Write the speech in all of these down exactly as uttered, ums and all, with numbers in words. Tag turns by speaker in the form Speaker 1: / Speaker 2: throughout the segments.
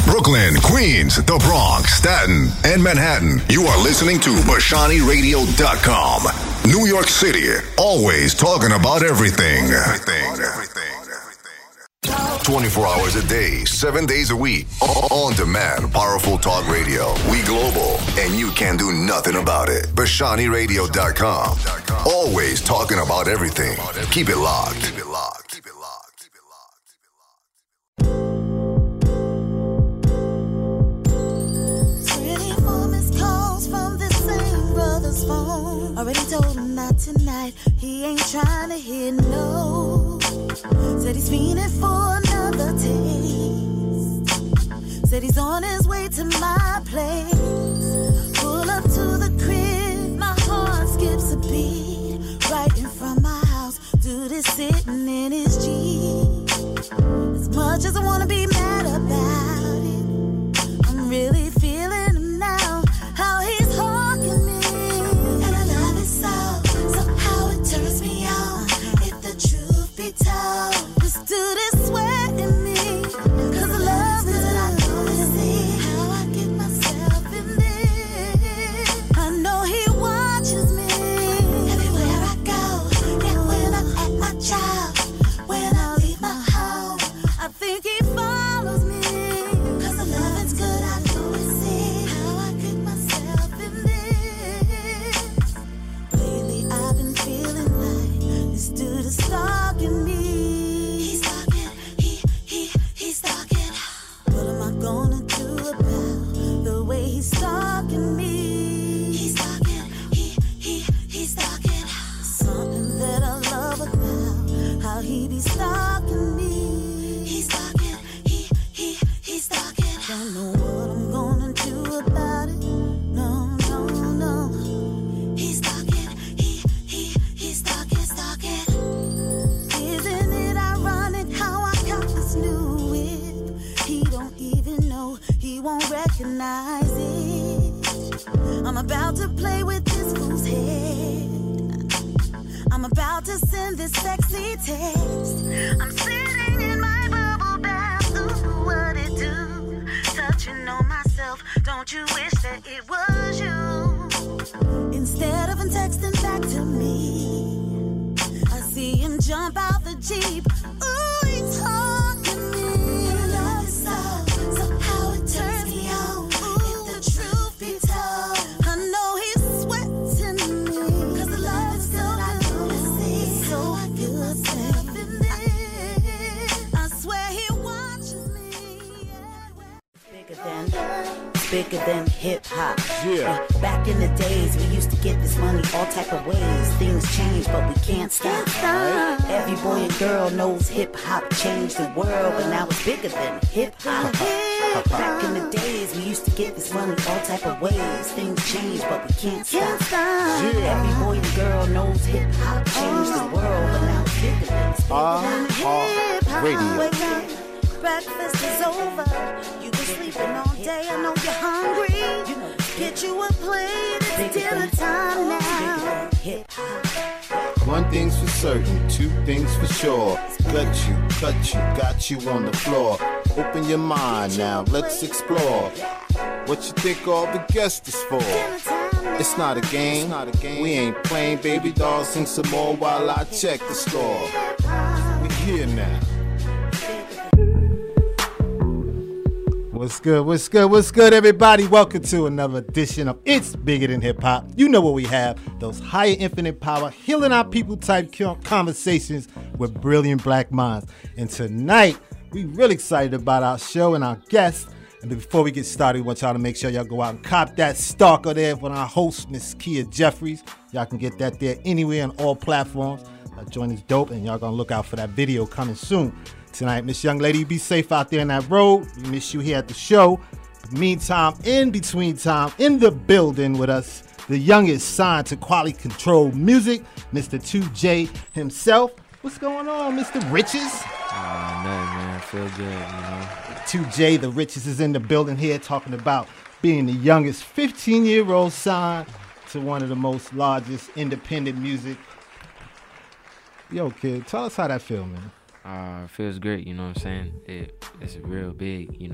Speaker 1: Brooklyn, Queens, the Bronx, Staten, and Manhattan. You are listening to Bashani Radio dot com. New York City, always talking about everything. Everything. twenty-four hours a day, seven days a week. On demand, powerful talk radio. We global, and you can do nothing about it. Bashani Radio dot com. Always talking about everything. Keep it locked. Keep it locked. Keep it locked. Keep it locked. Keep it locked.
Speaker 2: twenty-four missed calls from the same brother's phone. Already told him not tonight. He ain't trying to hear no. Said he's feeling for another taste. Said he's on his way to my place. Pull up to the crib, my heart skips a beat. Right in front of my house, dude is sitting in his Jeep. As much as I wanna be mad about it, I'm really feeling him now. How he's hawking me, and I love it so. Somehow it turns me on. If the truth be told, this dude is sweating me. Cause the love is that I know to see how I get myself in this. I know he watches me everywhere I go. Yeah, when I'm at my job, when I leave my home, I think he follows me. Cause the love is good, I know to see how I get myself in this. Lately I've been feeling like this dude is stalking me. He's stalking, he, he, he's stalking. What am I gonna do about the way he's stalking me? He's stalking, he, he, he's stalking. Something that I love about how he be stalking me. He's stalking, he, he, he's stalking. Don't know what I'm gonna do about it. No, no, no. He's stalking, he, he, he's stalking, stalking. Isn't it ironic how I got this new whip? He don't even know, he won't recognize it. I'm about to play with this fool's head. I'm about to send this sexy text. I'm sitting in my bubble bath. Ooh, what it do? Touching on myself. Don't you wish that it was you? Instead of him texting back to me, I see him jump out the Jeep. Ooh, he's talking me. And I love it so. Somehow it turns me on. If the truth be told, I know he's sweating me. Cause the love is good, I know to see. So I get myself in this. I swear he watches me. Bigger than, bigger than hip hop.
Speaker 3: Yeah.
Speaker 2: Back in the days, we used to get this money all type of ways. Things change, but we can't stop. Every boy and girl knows hip hop changed the world, but now it's bigger than hip hop. Back in the days, we used to get this money all type of ways. Things change, but we can't stop. Every boy and girl knows hip hop changed the world, but now it's bigger than it's bigger than hip hop.
Speaker 3: Radio.
Speaker 2: Breakfast is over. You've been sleeping all day. I know you're hungry. Get you a plate. It's dinner time now.
Speaker 3: One thing's for certain, two things for sure. Gut you, cut you, got you on the floor. Open your mind now, let's explore. What you think all the guests is for? It's not a game, we ain't playing. Baby doll, sing some more while I check the score. We here now.
Speaker 4: What's good, what's good, what's good, everybody? Welcome to another edition of It's Bigger Than Hip Hop. You know what we have, those higher infinite power, healing our people type conversations with brilliant black minds. And tonight, we really excited about our show and our guests. And before we get started, we want y'all to make sure y'all go out and cop that stalker there for our host, Miss Kia Jeffries. Y'all can get that there anywhere on all platforms. That joint is dope, and y'all gonna look out for that video coming soon. Tonight, Miss Young Lady, be safe out there in that road. We miss you here at the show. Meantime, in between time, in the building with us, the youngest signed to Quality Control Music, Mister two J himself. What's going on, Mister Riches?
Speaker 5: Uh, nothing, man. I feel good, you know.
Speaker 4: two J, the Riches, is in the building here talking about being the youngest fifteen-year-old signed to one of the most largest independent music. Yo, kid, tell us how that feel, man.
Speaker 5: Uh, it feels great, you know what I'm saying? It, it's real big, you know.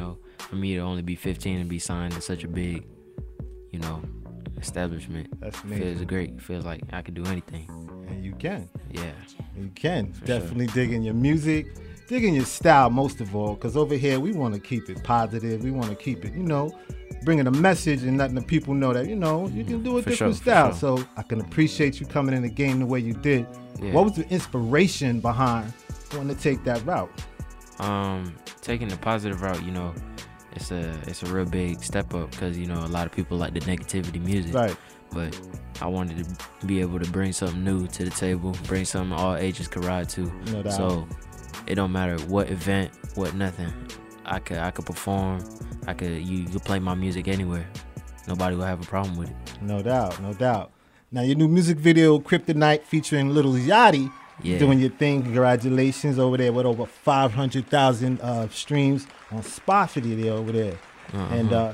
Speaker 5: for me to only be fifteen and be signed to such a big, you know, establishment.
Speaker 4: That's amazing.
Speaker 5: Feels great. Feels like I could do anything.
Speaker 4: And you can.
Speaker 5: Yeah.
Speaker 4: You can.
Speaker 5: For
Speaker 4: Definitely sure. Digging your music, digging your style most of all, because over here we want to keep it positive. We want to keep it, you know, bringing a message and letting the people know that, you know, you can do a
Speaker 5: for
Speaker 4: different
Speaker 5: sure,
Speaker 4: style.
Speaker 5: Sure.
Speaker 4: So I can appreciate you coming in the game the way you did.
Speaker 5: Yeah.
Speaker 4: What was the inspiration behind wanting to take that route?
Speaker 5: Um, taking the positive route, you know, it's a it's a real big step up because, you know, a lot of people like the negativity music.
Speaker 4: Right.
Speaker 5: But I wanted to be able to bring something new to the table, bring something all ages could ride to.
Speaker 4: No doubt.
Speaker 5: So it don't matter what event, what nothing. I could I could perform. I could you, you could play my music anywhere. Nobody will have a problem with it.
Speaker 4: No doubt, no doubt. Now your new music video, Kryptonite, featuring Lil Yachty,
Speaker 5: Yeah.
Speaker 4: doing your thing. Congratulations over there with over five hundred thousand uh, streams on Spotify there over there.
Speaker 5: Uh-huh.
Speaker 4: And uh,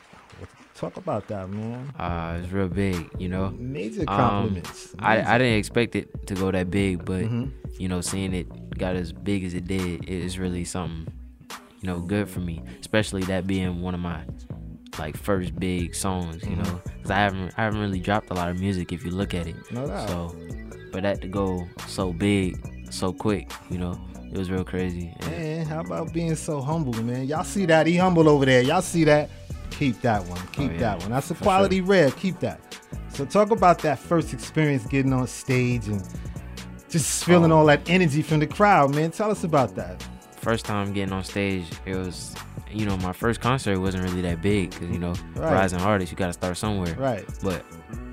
Speaker 4: talk about that, man.
Speaker 5: Uh, it's real big, you know.
Speaker 4: Major compliments.
Speaker 5: Um, I,
Speaker 4: Major.
Speaker 5: I didn't expect it to go that big, but
Speaker 4: Mhm.
Speaker 5: you know, seeing it got as big as it did, it is really something, you know, good for me. Especially that being one of my like first big songs, you
Speaker 4: Mhm.
Speaker 5: know, because I haven't I haven't really dropped a lot of music if you look at it.
Speaker 4: No doubt.
Speaker 5: So, but that to go so big, so quick, you know, it was real crazy. And
Speaker 4: Man, how about being so humble, man? Y'all see that? He humble over there. Y'all see that? Keep that one. Keep
Speaker 5: Oh, yeah.
Speaker 4: that one. That's a
Speaker 5: For
Speaker 4: quality
Speaker 5: sure.
Speaker 4: rare. Keep that. So talk about that first experience getting on stage and just feeling
Speaker 5: Oh.
Speaker 4: all that energy from the crowd, man. Tell us about that.
Speaker 5: First time getting on stage, it was, you know, my first concert wasn't really that big because, you know,
Speaker 4: Right.
Speaker 5: rising artist, you got to start somewhere.
Speaker 4: Right.
Speaker 5: But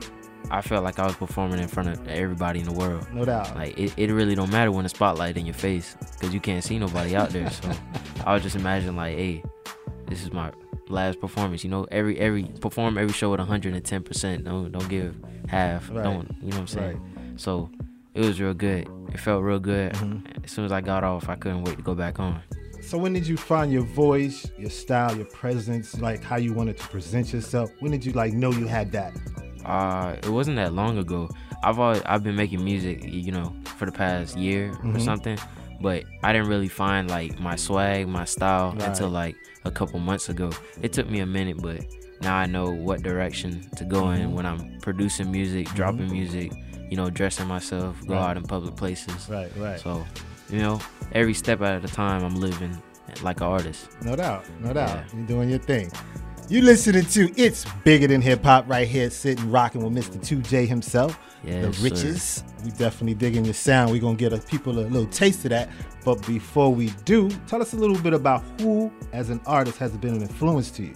Speaker 5: I felt like I was performing in front of everybody in the world.
Speaker 4: No doubt.
Speaker 5: Like, it, it really don't matter when the spotlight in your face because you can't see nobody out there. So I was just imagining like, hey, this is my last performance. You know, every every perform every show at one hundred ten percent. Don't don't give half.
Speaker 4: Right.
Speaker 5: Don't, you know what I'm saying? So it was real good. It felt real good.
Speaker 4: Mhm.
Speaker 5: As soon as I got off, I couldn't wait to go back on.
Speaker 4: So when did you find your voice, your style, your presence, like how you wanted to present yourself? When did you like know you had that?
Speaker 5: Uh, it wasn't that long ago. I've always I've been making music, you know, for the past year or
Speaker 4: Mhm.
Speaker 5: something, but I didn't really find like my swag, my style
Speaker 4: Right.
Speaker 5: until like a couple months ago. It took me a minute, but now I know what direction to go
Speaker 4: Mhm.
Speaker 5: in when I'm producing music, dropping music, you know, dressing myself, go
Speaker 4: Right.
Speaker 5: out in public places.
Speaker 4: Right, right.
Speaker 5: So, you know, every step at a time, I'm living like an artist.
Speaker 4: No doubt, no doubt.
Speaker 5: Yeah.
Speaker 4: You're doing your thing. You listening to It's Bigger Than Hip Hop right here, sitting rocking with Mister two J himself,
Speaker 5: Yes,
Speaker 4: the
Speaker 5: sir.
Speaker 4: Riches. We definitely digging your sound. We're gonna get a, people a little taste of that. But before we do, tell us a little bit about who, as an artist, has been an influence to you.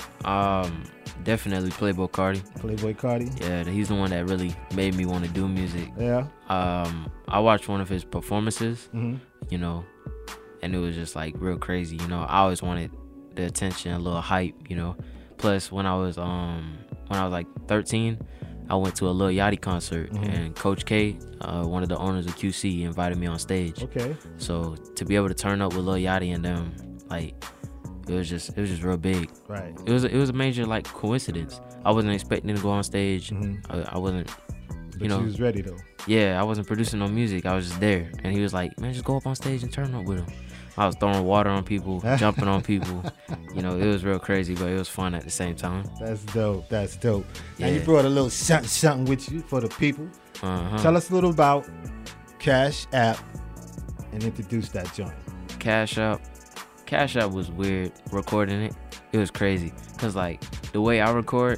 Speaker 5: Um, definitely Playboy Cardi.
Speaker 4: Playboy Cardi.
Speaker 5: Yeah, he's the one that really made me want to do music.
Speaker 4: Yeah.
Speaker 5: Um, I watched one of his performances,
Speaker 4: Mhm.
Speaker 5: you know, and it was just like real crazy. You know, I always wanted the attention, a little hype, you know. Plus, when I was um when I was like thirteen, I went to a Lil Yachty concert,
Speaker 4: Mhm.
Speaker 5: and Coach K, uh, one of the owners of Q C, invited me on stage.
Speaker 4: Okay.
Speaker 5: So to be able to turn up with Lil Yachty and them, like, it was just it was just real big.
Speaker 4: Right.
Speaker 5: It was a, it was a major like coincidence. I wasn't expecting to go on stage.
Speaker 4: Mhm.
Speaker 5: I, I wasn't.
Speaker 4: But
Speaker 5: You know,
Speaker 4: you was ready though.
Speaker 5: Yeah, I wasn't producing no music. I was just there. And he was like, man, just go up on stage and turn up with him. I was throwing water on people, jumping on people. You know, it was real crazy, but it was fun at the same time.
Speaker 4: That's dope. That's dope. Now you
Speaker 5: Yeah.
Speaker 4: brought a little something, something with you for the people.
Speaker 5: Uh-huh.
Speaker 4: Tell us a little about Cash App and introduce that joint.
Speaker 5: Cash App. Cash App was weird recording it. It was crazy. Because, like, the way I record,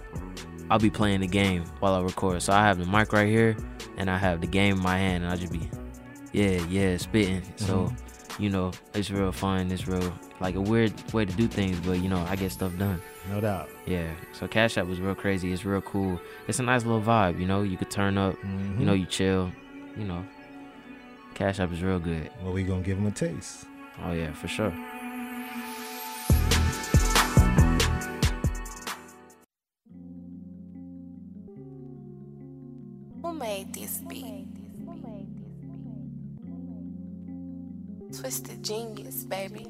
Speaker 5: I'll be playing the game while I record. So I have the mic right here, and I have the game in my hand, and I just be, yeah, yeah, spitting. So, you know, it's real fun. It's real, like, a weird way to do things, but, you know, I get stuff done.
Speaker 4: No doubt.
Speaker 5: Yeah. So Cash App was real crazy. It's real cool. It's a nice little vibe, you know. You could turn up,
Speaker 4: Mhm.
Speaker 5: you know, you chill, you know. Cash App is real good.
Speaker 4: Well, we gonna give them a taste.
Speaker 5: Oh, yeah, for sure.
Speaker 6: Who made this beat? Twisted Genius, baby.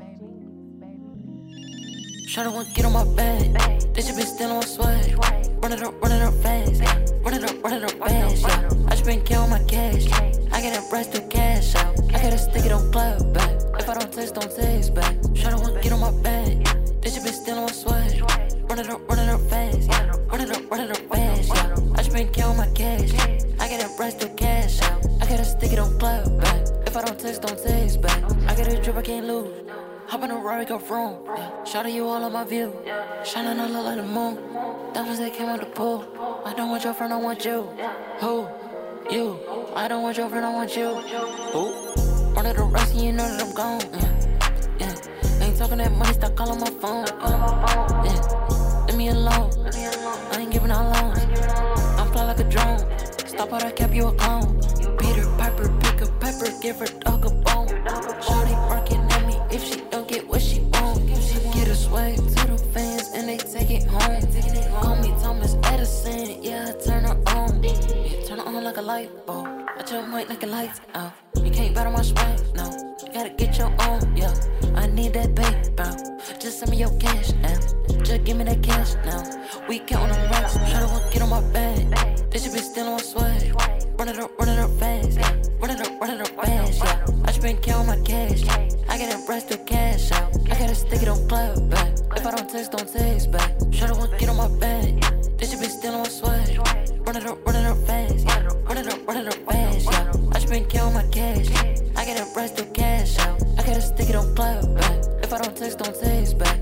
Speaker 7: Shawty wanna get on my bed. This shit been stealing my swag. Run it up, run it up fast. Run it up, run it up fast. Yeah. I just been counting my cash. I get that breast to cash out. I I gotta stick it on club back. If I don't text, don't text back. Shawty wanna get on my bed. This shit been stealing my sweat. Run it up, run it up fast, yeah. Run it up, run it up fast, yeah. I just been counting my cash. I got that breast to cash out. I gotta stick it on club back. If I don't text, don't text back. I got a drip, I can't lose. Hop in a Rari, go from. Yeah. Shawty, you all on my view. Shining all look like the moon. Diamonds that came out the pool. I don't want your friend, I want you. Who? You. I don't want your friend, I want you. Who? Run it the rest, you know that I'm gone. Yeah. Yeah. Ain't talking that money, stop calling my phone. Yeah. Yeah. Leave me alone. I ain't giving out loans. I'm fly like a drone. Stop all that cap, you a clone. Peter Piper, pick a pepper, give her dog a bone. Shawty barking at me if she don't get what she want. She get a swag to the fans and they take it home. Call me Thomas Edison, yeah, I turn her on. Yeah, turn her on like a light bulb. I just might like a lights out. You can't battle my swag, no. You gotta get your own, yeah. I need that paper. Just send me your cash now. Just give me that cash now. We counting them racks. Try to get on my bag. This shit been stealing my swag. Run it up, run it up fast. Yeah. Run it up, run it up fast. Yeah. I just been counting my cash. I got that breast to cash out. I gotta stick it on club back. If I don't text, don't text back. Try to get on my bag. This shit been stealing my swag. Run it up, run it up fast. Yeah. Run it up, run it up fast. Yeah. I just been counting my cash. I got that breast to cash out. I gotta stick it on club back. If I don't text, don't text back.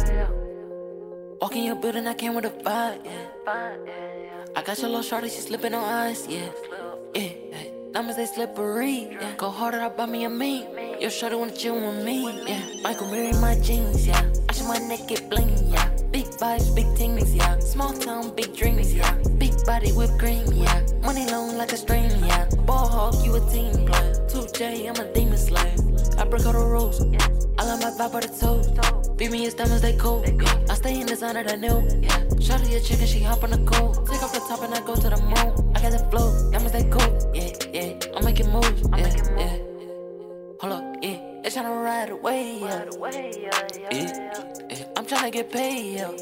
Speaker 7: Walk in your building, I came with a vibe, yeah. I got your little shorty, she slipping on ice, yeah. Yeah, diamonds, they slippery, yeah. Go harder, I buy me a me. Your shorty wanna chill with me, yeah. Michael Mary, my jeans, yeah. I show my neck get bling, yeah. Big vibes, big things, yeah. Small town, big dreams, yeah. Big body, whipped cream, yeah. Money long like a stream, yeah. Ball hog, you a team player. two J, I'm a demon slayer. I break all the rules. I love my vibe by the toes. Beat me as diamonds, they cool. Yeah. I stay in designer that new. Yeah. Shawty a chicken, she hop on the cool. Take off the top and I go to the moon. I got the flow, diamonds, they cool. Yeah, yeah. I'm making moves. Yeah, yeah. Hold up, yeah. They tryna ride away, yeah. Yeah, yeah. I'm tryna get paid, yeah.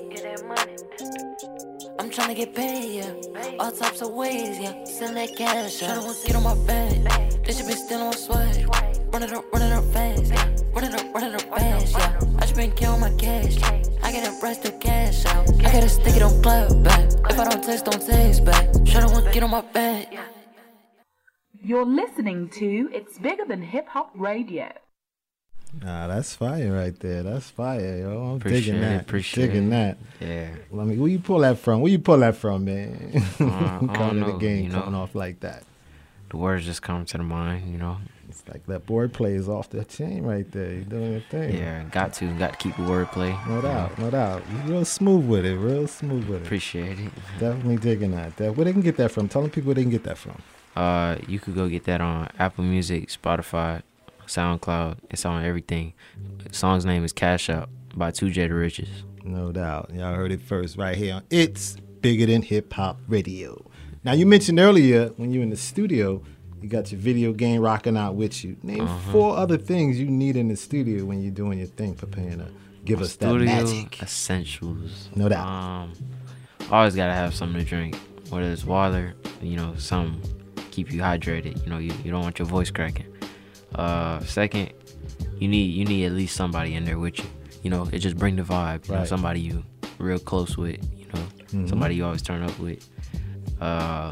Speaker 7: I'm tryna get paid, yeah. All types of ways, yeah. Send that cash, yeah. Tryna get on my bag. This shit been stealing my swag. Run it up, run it up fast, yeah. Run it up, run it up fast, yeah. I just been counting my cash. I got a breast to cash out. I gotta stick it on club back. If I don't text, don't text back. Tryna want to get on my bag.
Speaker 8: You're listening to It's Bigger Than Hip Hop Radio.
Speaker 4: Nah, that's fire right there. That's fire, yo. I'm
Speaker 5: Appreciate
Speaker 4: digging
Speaker 5: it,
Speaker 4: that.
Speaker 5: appreciate
Speaker 4: digging
Speaker 5: it.
Speaker 4: that.
Speaker 5: Yeah.
Speaker 4: Let me. Where you pull that from? Where you pull that from, man?
Speaker 5: Uh, I don't
Speaker 4: Coming to the
Speaker 5: know,
Speaker 4: game,
Speaker 5: you know.
Speaker 4: coming off like that.
Speaker 5: The words just come to the mind, you know.
Speaker 4: It's like that board play is off the chain right there. You're doing your thing.
Speaker 5: Yeah, got to, got to keep the wordplay.
Speaker 4: No
Speaker 5: you
Speaker 4: doubt,
Speaker 5: know.
Speaker 4: no doubt. You're real smooth with it. Real smooth with it.
Speaker 5: Appreciate it.
Speaker 4: Definitely digging that. that. Where they can get that from? Tell them people where they can get that from.
Speaker 5: Uh, you could go get that on Apple Music, Spotify, SoundCloud. It's on everything. The song's name is Cash Out by two J the Riches.
Speaker 4: No doubt. Y'all heard it first right here on It's Bigger Than Hip Hop Radio. Now, you mentioned earlier when you were in the studio, you got your video game rocking out with you. Name
Speaker 5: Uh-huh.
Speaker 4: four other things you need in the studio when you're doing your thing, preparing to give us that
Speaker 5: Studio
Speaker 4: magic.
Speaker 5: essentials.
Speaker 4: No doubt.
Speaker 5: Um, always gotta have something to drink, whether it's water, you know, some keep you hydrated. You know, you, you don't want your voice cracking. Uh, second, you need you need at least somebody in there with you. You know, it just bring the vibe. You know,
Speaker 4: Right.
Speaker 5: somebody you real close with. You know,
Speaker 4: Mhm.
Speaker 5: somebody you always turn up with. Uh,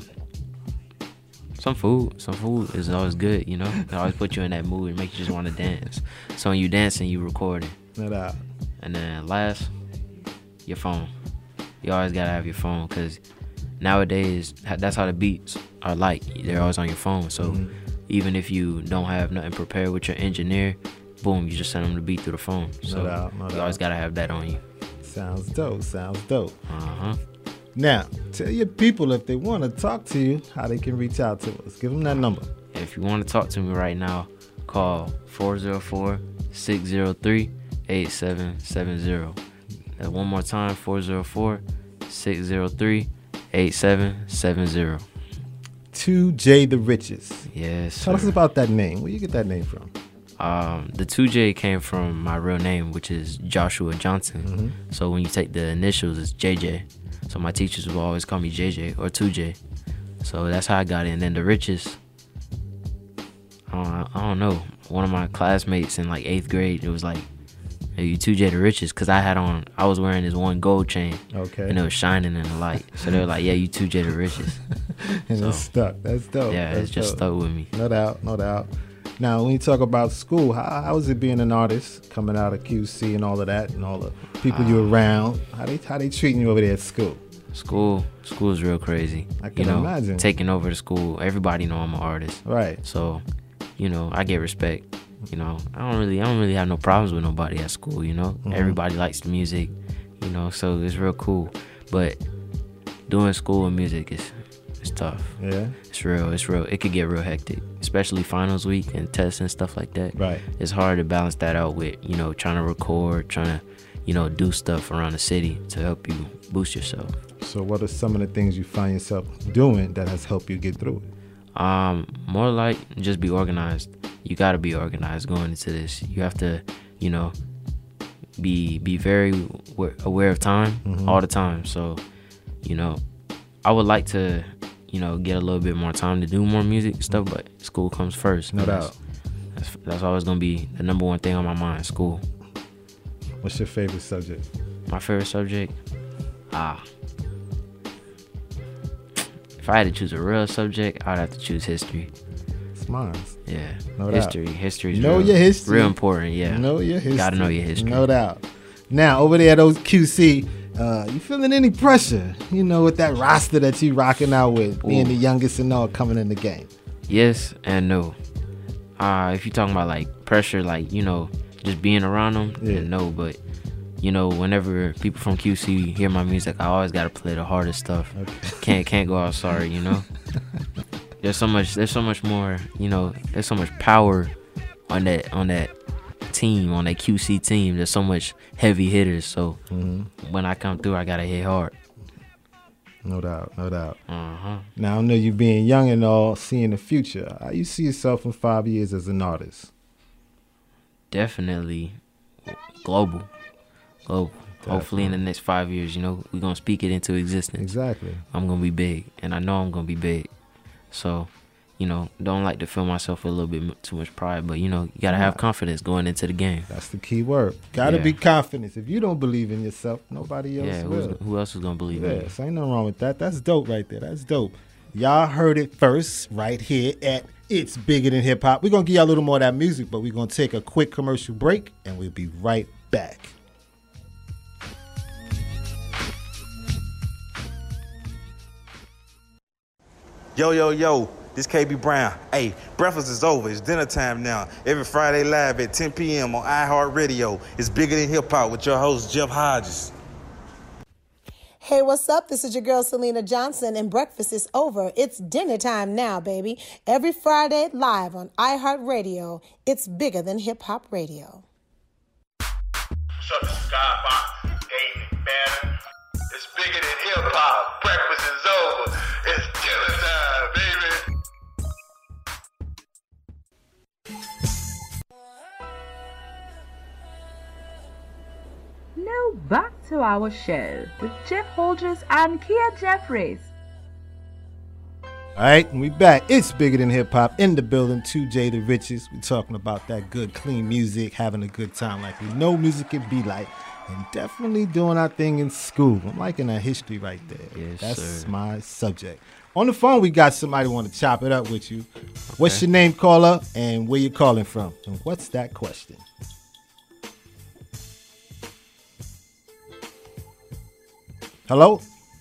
Speaker 5: some food, some food is always good. You know, it always put you in that mood and make you just want to dance. So when you dancing, you recording.
Speaker 4: No doubt.
Speaker 5: And then last, your phone. You always gotta have your phone, because nowadays that's how the beats are like. They're always on your phone. So
Speaker 4: Mhm.
Speaker 5: even if you don't have nothing prepared with your engineer, boom, you just send them the beat through the phone. So
Speaker 4: doubt, no
Speaker 5: you
Speaker 4: doubt.
Speaker 5: always gotta have that on you.
Speaker 4: Sounds dope. Sounds dope.
Speaker 5: Uh-huh.
Speaker 4: Now, tell your people if they want to talk to you, how they can reach out to us. Give them that number.
Speaker 5: If you want to talk to me right now, call four oh four, six oh three, eight seven seven zero. That one more time, four oh four, six oh three, eight seven seven zero.
Speaker 4: two J the Riches.
Speaker 5: Yes,
Speaker 4: Tell us
Speaker 5: sir.
Speaker 4: about that name. Where you get that name from?
Speaker 5: Um, the two J came from my real name, which is Joshua Johnson.
Speaker 4: Mhm.
Speaker 5: So when you take the initials, it's J J. So my teachers will always call me J J or two J. So that's how I got it. And then the Riches, I Uh, I don't know. One of my classmates in like eighth grade, it was like, "Hey, you two J the richest," because I had on, I was wearing this one gold chain.
Speaker 4: Okay.
Speaker 5: And it was shining in the light. So they were like, "Yeah, you two J the richest."
Speaker 4: And
Speaker 5: So,
Speaker 4: it's stuck. That's dope.
Speaker 5: Yeah,
Speaker 4: That's
Speaker 5: it's just
Speaker 4: dope.
Speaker 5: stuck with me.
Speaker 4: No doubt, no doubt. Now, when you talk about school, how, how is it being an artist coming out of Q C and all of that, and all the people
Speaker 5: Uh,
Speaker 4: you're around? How they how they treating you over there at school?
Speaker 5: School, school is real crazy.
Speaker 4: I can
Speaker 5: you know,
Speaker 4: imagine.
Speaker 5: Taking over the school. Everybody know I'm an artist.
Speaker 4: Right.
Speaker 5: So, you know, I get respect. You know, I don't really, I don't really have no problems with nobody at school. You know,
Speaker 4: Mhm.
Speaker 5: everybody likes the music. You know, so it's real cool. But doing school and music is, it's tough.
Speaker 4: Yeah.
Speaker 5: It's real. It's real. It could get real hectic, especially finals week and tests and stuff like that.
Speaker 4: Right.
Speaker 5: It's hard to balance that out with, you know, trying to record, trying to, you know, do stuff around the city to help you boost yourself.
Speaker 4: So, what are some of the things you find yourself doing that has helped you get through it?
Speaker 5: Um, more like just be organized. You gotta be organized going into this. You have to, you know, be be very w- aware of time
Speaker 4: Mhm.
Speaker 5: all the time. So, you know, I would like to, you know, get a little bit more time to do more music and stuff, but school comes first.
Speaker 4: No
Speaker 5: And
Speaker 4: doubt.
Speaker 5: That's, that's, that's always gonna be the number one thing on my mind. School.
Speaker 4: What's your favorite subject?
Speaker 5: My favorite subject? Ah. If I had to choose a real subject, I'd have to choose history.
Speaker 4: It's mine.
Speaker 5: Yeah.
Speaker 4: No doubt.
Speaker 5: history. History is
Speaker 4: Know
Speaker 5: real,
Speaker 4: your history.
Speaker 5: real important, yeah.
Speaker 4: Know your history.
Speaker 5: Gotta know your history.
Speaker 4: No doubt. Now, over there at those Q C, uh, you feeling any pressure? You know, with that roster that you rocking out with, being
Speaker 5: Ooh.
Speaker 4: the youngest and all coming in the game.
Speaker 5: Yes and no. Uh, if you're talking about like pressure, like, you know, just being around them,
Speaker 4: Yeah.
Speaker 5: then no. But, you know, whenever people from Q C hear my music, I always gotta play the hardest stuff.
Speaker 4: Okay.
Speaker 5: Can't can't go out sorry, you know. There's so much. There's so much more. You know. There's so much power on that on that team, on that Q C team. There's so much heavy hitters. So
Speaker 4: Mhm.
Speaker 5: when I come through, I gotta hit hard.
Speaker 4: No doubt, no doubt.
Speaker 5: Uh huh.
Speaker 4: Now, I know you being young and all, seeing the future. How you see yourself in five years as an artist?
Speaker 5: Definitely global. Global. Hopefully in the next five years, you know, we're gonna speak it into existence.
Speaker 4: Exactly.
Speaker 5: I'm gonna be big, and I know I'm gonna be big. So, you know, don't like to feel myself with a little bit m- too much pride, but you know, you gotta have
Speaker 4: Nah.
Speaker 5: confidence going into the game.
Speaker 4: That's the key word. Gotta
Speaker 5: Yeah.
Speaker 4: be confident. If you don't believe in yourself, nobody else
Speaker 5: Yeah, who's,
Speaker 4: will.
Speaker 5: who else is gonna believe in you?
Speaker 4: Yes, ain't nothing wrong with that. That's dope right there. That's dope. Y'all heard it first right here at It's Bigger Than Hip Hop. We're going to give y'all a little more of that music, but we're going to take a quick commercial break, and we'll be right back.
Speaker 9: Yo, yo, yo, this K B Brown. Hey, breakfast is over. It's dinner time now. Every Friday live at ten p.m. on iHeartRadio. It's Bigger Than Hip Hop with your host, Jeff Hodges.
Speaker 10: Hey, what's up? This is your girl, Selena Johnson, and breakfast is over. It's dinner time now, baby. Every Friday live on iHeartRadio. It's Bigger Than Hip Hop Radio.
Speaker 11: What's up, this is Skybox, Dave McBatter. It's Bigger Than Hip Hop. Breakfast is over. It's dinner time, baby.
Speaker 8: Now back to our show with Jeff Hodges and Kia Jeffries.
Speaker 4: All right, and we back. It's Bigger Than Hip Hop in the building. two J the richest. We talking about that good, clean music, having a good time like we know music can be like, and definitely doing our thing in school. I'm liking that history right there.
Speaker 5: Yes,
Speaker 4: That's
Speaker 5: sir.
Speaker 4: my subject. On the phone, we got somebody want to chop it up with you. What's your name, caller, and where you calling from? And what's that question? Hello?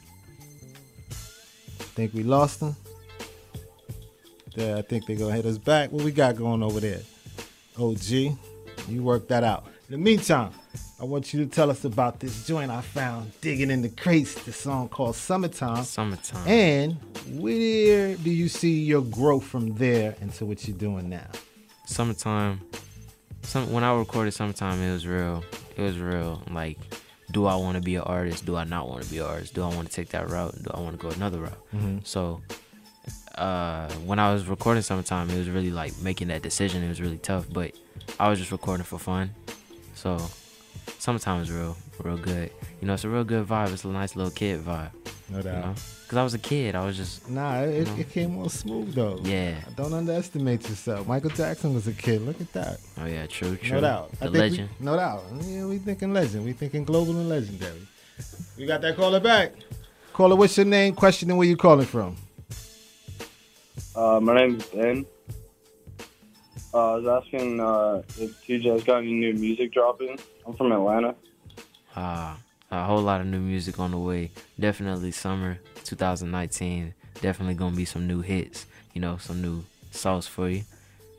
Speaker 4: Think we lost him? Yeah, I think they're going to hit us back. What we got going over there? O G, you work that out. In the meantime, I want you to tell us about this joint I found digging in the crates, the song called Summertime.
Speaker 5: Summertime.
Speaker 4: And where do you see your growth from there into what you're doing now?
Speaker 5: Summertime. Some when I recorded Summertime, it was real. It was real. Like, do I want to be an artist? Do I not want to be an artist? Do I want to take that route? Do I want to go another route?
Speaker 4: Mhm.
Speaker 5: So, uh, when I was recording Summertime, it was really like making that decision. It was really tough, but I was just recording for fun. So, Summertime is real, real good. You know, it's a real good vibe. It's a nice little kid vibe.
Speaker 4: No doubt.
Speaker 5: You know? Cause I was a kid. I was just
Speaker 4: Nah, it,
Speaker 5: you know?
Speaker 4: it came on smooth though.
Speaker 5: Yeah.
Speaker 4: Don't underestimate yourself. Michael Jackson was a kid. Look at that.
Speaker 5: Oh yeah, true, true.
Speaker 4: No doubt.
Speaker 5: The
Speaker 4: I think
Speaker 5: legend.
Speaker 4: We, no doubt. Yeah, we thinking legend. We thinking global and legendary. We got that caller back. Caller, what's your name? Question and where you calling from?
Speaker 12: Uh, my name's Ben. Uh, I was asking uh, if T J's got any new music dropping. I'm from Atlanta.
Speaker 5: Ah, a whole lot of new music on the way. Definitely summer two thousand nineteen. Definitely gonna be some new hits. You know, some new sauce for you.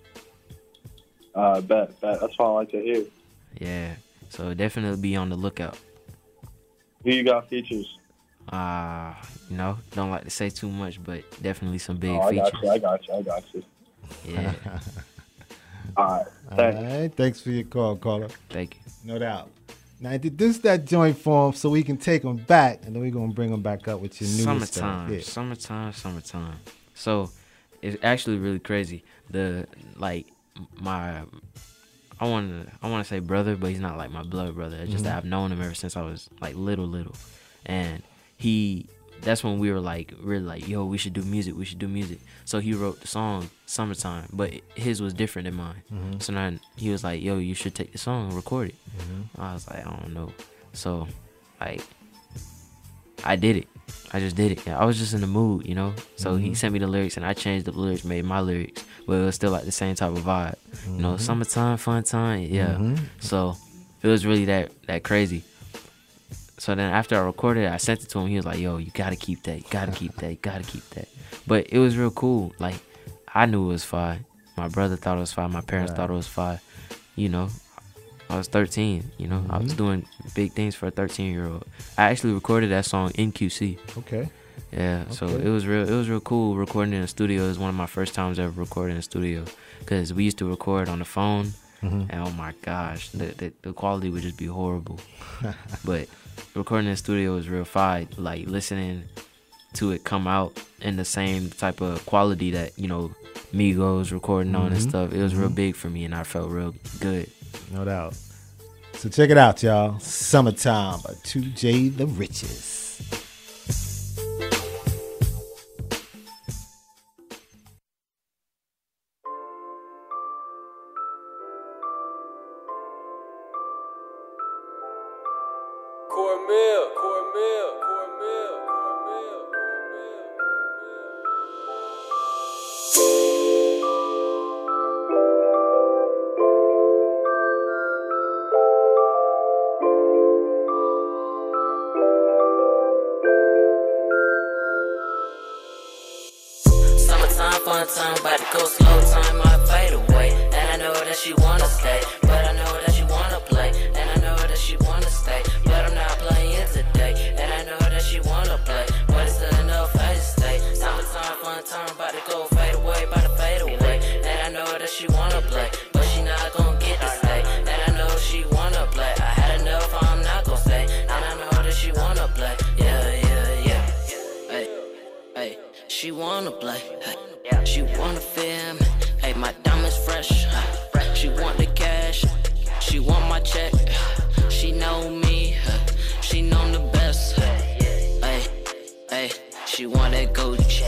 Speaker 12: Uh, bet, bet. That's what I like to hear.
Speaker 5: Yeah. So definitely be on the lookout.
Speaker 12: Who you got features?
Speaker 5: Uh, you know, don't like to say too much, but definitely some big
Speaker 12: oh, I
Speaker 5: features.
Speaker 12: got you. I got you. I got you.
Speaker 5: Yeah.
Speaker 12: All right.
Speaker 4: Thanks. All right. Thanks for your call, caller.
Speaker 5: Thank you.
Speaker 4: No doubt. Now, this that joint for him so we can take them back, and then we're going to bring them back up with your new
Speaker 5: Summertime,
Speaker 4: stuff. Yeah.
Speaker 5: summertime, summertime. So it's actually really crazy. The like my, I want to I want to say brother, but he's not like my blood brother. It's just
Speaker 4: Mhm.
Speaker 5: that I've known him ever since I was like little, little, and he. That's when we were like really like, yo, we should do music. We should do music. So he wrote the song "Summertime," but his was different than mine.
Speaker 4: Mhm.
Speaker 5: So then he was like, yo, you should take the song and record it.
Speaker 4: Mhm.
Speaker 5: I was like, I don't know. So like, I did it. I just did it. I was just in the mood, you know. So he
Speaker 4: Mhm.
Speaker 5: sent me the lyrics and I changed the lyrics, made my lyrics, but it was still like the same type of vibe. You know,
Speaker 4: Mhm.
Speaker 5: summertime, fun time, yeah.
Speaker 4: Mhm.
Speaker 5: So it was really that that crazy. So then after I recorded it, I sent it to him. He was like, yo, you gotta keep that. You gotta keep that. You gotta keep that. But it was real cool. Like, I knew it was fire. My brother thought it was fire. My parents
Speaker 4: Right.
Speaker 5: thought it was fire. You know, I was thirteen. You know, I was
Speaker 4: Mhm.
Speaker 5: doing big things for a thirteen-year-old. I actually recorded that song in Q C.
Speaker 4: Okay.
Speaker 5: Yeah, so
Speaker 4: Okay.
Speaker 5: it was real. It was real cool recording in the studio. It was one of my first times ever recording in the studio, because we used to record on the phone,
Speaker 4: Mhm.
Speaker 5: and oh my gosh, the, the the quality would just be horrible. But recording in the studio was real fire. Like listening to it come out in the same type of quality that, you know, Migos recording on and
Speaker 4: Mhm.
Speaker 5: stuff. It was real
Speaker 4: Mhm.
Speaker 5: big for me, and I felt real good.
Speaker 4: No doubt. So check it out, y'all. Summertime by two J the Riches.
Speaker 13: Cormel, Cormel, Cormel, Cormel, Cormel.
Speaker 7: Summertime, fun time, about to go slow time, might fade away. And I know that she wanna stay, but I know that she wanna play. And I know that she wanna stay, but I'm not playing today. And I know that she wanna play, but it's still enough for her to stay. Summertime, fun time, about to go fade away, about to fade away. And I know that she wanna play, but she not gonna get to stay. And I know she wanna play, I had enough, I'm not gonna stay. And I know that she wanna play, yeah, yeah, yeah. Hey, hey, she wanna play, hey. She wanna feel me, hey, my diamonds fresh. Hey. She want the cash, she want my check. She know me, hey. She know the best. Hey, hey, she want that Gucci.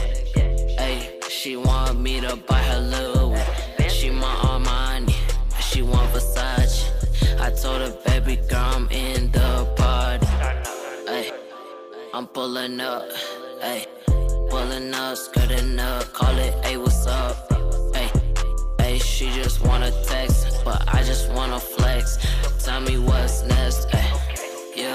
Speaker 7: Hey, she want me to buy her Louis. She my Armani, she want Versace. I told her, baby girl, I'm in the party. Hey, I'm pulling up, hey. Pulling up, skirting up, call it, hey, what's up? Hey, hey, she just wanna text, but I just wanna flex. Tell me what's next, hey, yeah.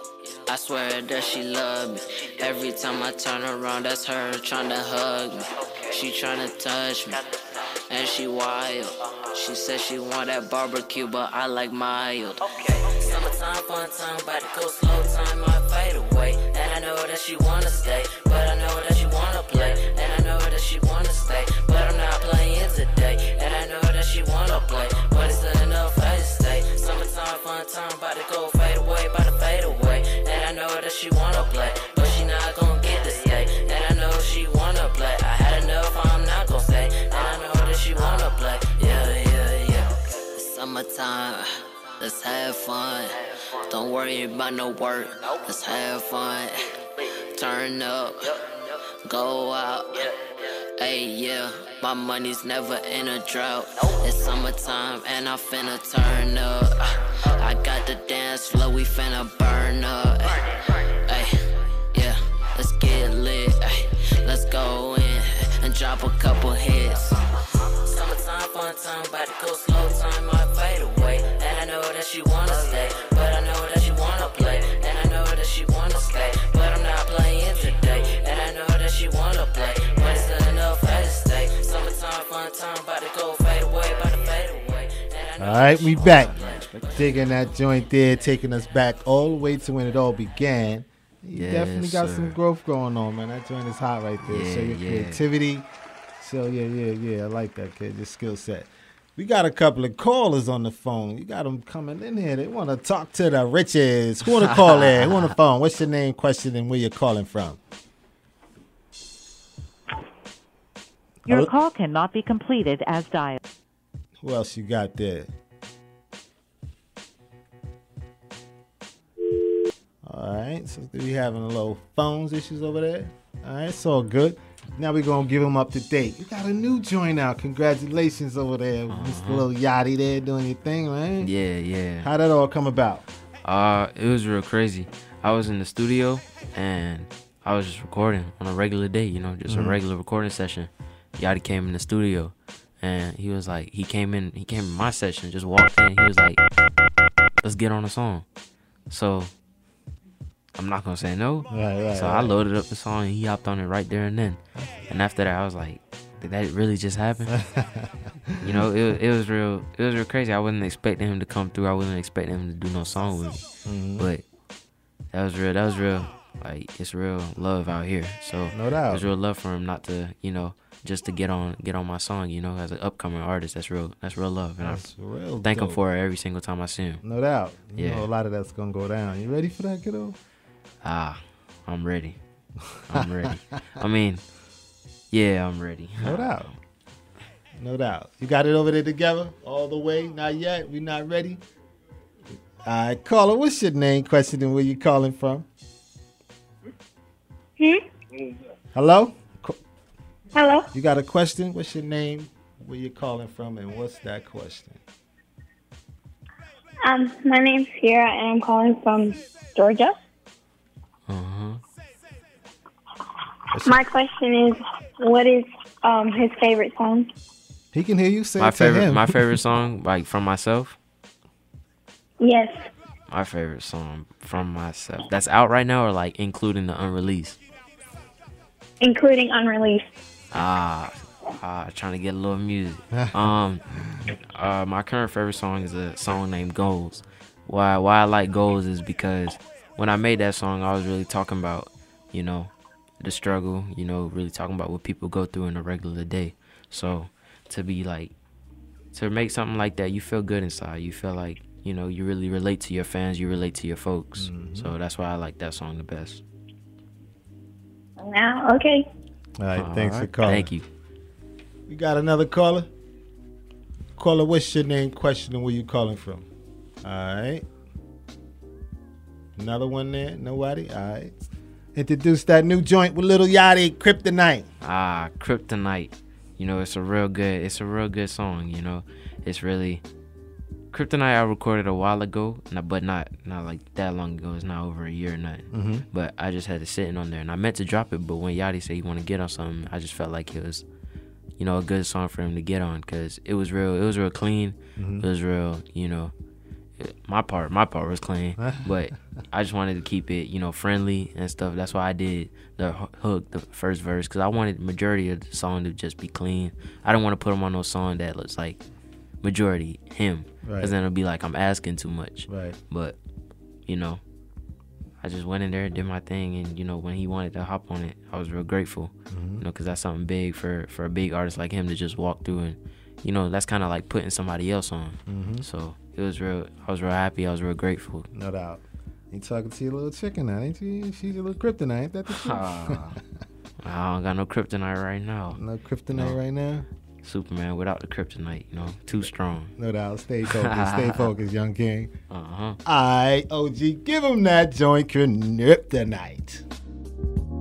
Speaker 7: I swear that she love me. Every time I turn around, that's her tryna hug me. She tryna touch me, and she wild. She said she want that barbecue, but I like mild. Summertime, fun time, about to go slow time, might fade away. And I know that she wanna stay, but I know that she wanna play. And I know that she wanna stay, but I'm not playing today. And I know that she wanna play, but it's still enough for her to stay. Summertime, fun time, about to go fade away, about to fade away. And I know that she wanna play, but she not gonna get to stay. And I know she wanna play, I had enough, I'm not gonna stay. And I know that she wanna play, yeah, yeah, yeah. It's summertime, let's have fun. Don't worry about no work, let's have fun.
Speaker 14: turn up, go out. Hey, yeah, my money's never in a drought. It's summertime and I finna turn up. I got the dance floor, we finna burn up. Hey, yeah, let's get lit. Ay, let's go in and drop a couple hits. Summertime, fun time, about to go slow time, might fade away. And I know that she wanna stay, but I know that she wanna play. And I know that she wanna stay, but I'm not playing today. And I know that she wanna play, but it's not enough for her to stay. Summertime, fun time, about to go fade away, about to fade away.
Speaker 4: All right, we back. Digging that joint there, taking us back all the way to when it all began. You
Speaker 5: Yes,
Speaker 4: definitely got
Speaker 5: sir.
Speaker 4: some growth going on, man. That joint is hot right there.
Speaker 5: Yeah,
Speaker 4: Show your
Speaker 5: yeah.
Speaker 4: creativity. So, yeah, yeah, yeah. I like that, kid. Your skill set. We got a couple of callers on the phone. You got them coming in here. They want to talk to the riches. Who on the call there? Who on the phone? What's your name, question, and where you're calling from?
Speaker 15: Your
Speaker 4: Hello?
Speaker 15: call cannot be completed as dialed.
Speaker 4: Who else you got there? All right, so we having a little phones issues over there. All right, it's all good. Now we're going to give them up to date. You got a new joint out. Congratulations over there, Mister Lil Yachty there doing your thing, man.
Speaker 5: Yeah, yeah.
Speaker 4: How'd that all come about?
Speaker 5: Uh, it was real crazy. I was in the studio and I was just recording on a regular day, you know, just
Speaker 4: Mhm.
Speaker 5: a regular recording session. Yachty came in the studio and he was like, he came in, he came in my session, just walked in. He was like, let's get on a song. So I'm not gonna say no.
Speaker 4: Right, right,
Speaker 5: so I
Speaker 4: right.
Speaker 5: loaded up the song and he hopped on it right there and then. And after that, I was like, did that really just happen? You know, it it was real. It was real crazy. I wasn't expecting him to come through. I wasn't expecting him to do no song with me.
Speaker 4: Mhm.
Speaker 5: But that was real. That was real. Like it's real love out here. So
Speaker 4: No doubt.
Speaker 5: It was real love for him not to, you know, just to get on get on my song. You know, as an upcoming artist, that's real. That's real love. And
Speaker 4: That's
Speaker 5: I
Speaker 4: real
Speaker 5: thank him
Speaker 4: dope.
Speaker 5: for it every single time I see him.
Speaker 4: No doubt. You
Speaker 5: Yeah.
Speaker 4: know a lot of that's going to go down. You ready for that, kiddo?
Speaker 5: Ah, I'm ready. I'm ready. I mean, yeah, I'm ready.
Speaker 4: No doubt. No doubt. You got it over there together all the way? Not yet? We not ready? All right, caller, what's your name, question, and where you calling from?
Speaker 16: Hmm?
Speaker 4: Hello? Co-
Speaker 16: Hello?
Speaker 4: You got a question? What's your name, where you calling from, and what's that question?
Speaker 16: Um, my name's Sierra, and I'm calling from Georgia.
Speaker 5: Uh-huh.
Speaker 16: My question is, what is um his favorite song?
Speaker 4: He can hear you say
Speaker 5: My
Speaker 4: it to
Speaker 5: favorite,
Speaker 4: him.
Speaker 5: my favorite song, like from myself.
Speaker 16: Yes.
Speaker 5: My favorite song from myself. That's out right now, or like including the unreleased.
Speaker 16: Including unreleased.
Speaker 5: Ah, ah, trying to get a little music. um, uh, my current favorite song is a song named Goals. Why, why I like Goals is because when I made that song, I was really talking about, you know, the struggle. You know, really talking about what people go through in a regular day. So to be like, to make something like that, you feel good inside. You feel like, you know, you really relate to your fans. You relate to your folks.
Speaker 4: Mm-hmm.
Speaker 5: So that's why I like that song the best.
Speaker 16: Now, okay.
Speaker 4: All right,
Speaker 5: All
Speaker 4: thanks for
Speaker 5: right.
Speaker 4: calling.
Speaker 5: Thank you.
Speaker 4: We got another caller. Caller, what's your name, question, and where you calling from? All right. Another one there? Nobody? All right. Introduce that new joint with Lil Yachty, Kryptonite.
Speaker 5: Ah, Kryptonite. You know, it's a real good, it's a real good song, you know. It's really Kryptonite I recorded a while ago, n- but not not like that long ago. It's not over a year or nothing.
Speaker 4: Mhm.
Speaker 5: But I just had it sitting on there and I meant to drop it, but when Yachty said he want to get on something, I just felt like it was, you know, a good song for him to get on because it was real, it was real clean.
Speaker 4: Mhm.
Speaker 5: It was real, you know, it- my part, my part was clean, but I just wanted to keep it, you know, friendly and stuff. That's why I did the h- hook, the first verse, because I wanted the majority of the song to just be clean. I don't want to put him on no song that looks like majority him, because
Speaker 4: Right.
Speaker 5: then it'll be like I'm asking too much.
Speaker 4: Right.
Speaker 5: But, you know, I just went in there and did my thing, and you know, when he wanted to hop on it, I was real grateful.
Speaker 4: Mhm.
Speaker 5: You know, because that's something big for for a big artist like him to just walk through, and you know, that's kind of like putting somebody else on.
Speaker 4: Mhm.
Speaker 5: So it was real. I was real happy. I was real grateful.
Speaker 4: No doubt. You talking to your little chicken now, ain't you? She's a little kryptonite, ain't that the truth?
Speaker 5: Ah, I don't got no kryptonite right now.
Speaker 4: No kryptonite right now?
Speaker 5: Superman without the kryptonite, you know, too strong.
Speaker 4: No doubt. Stay focused. Stay focused, young king.
Speaker 5: Uh-huh.
Speaker 4: All right, O G, give him that joint, Kryptonite.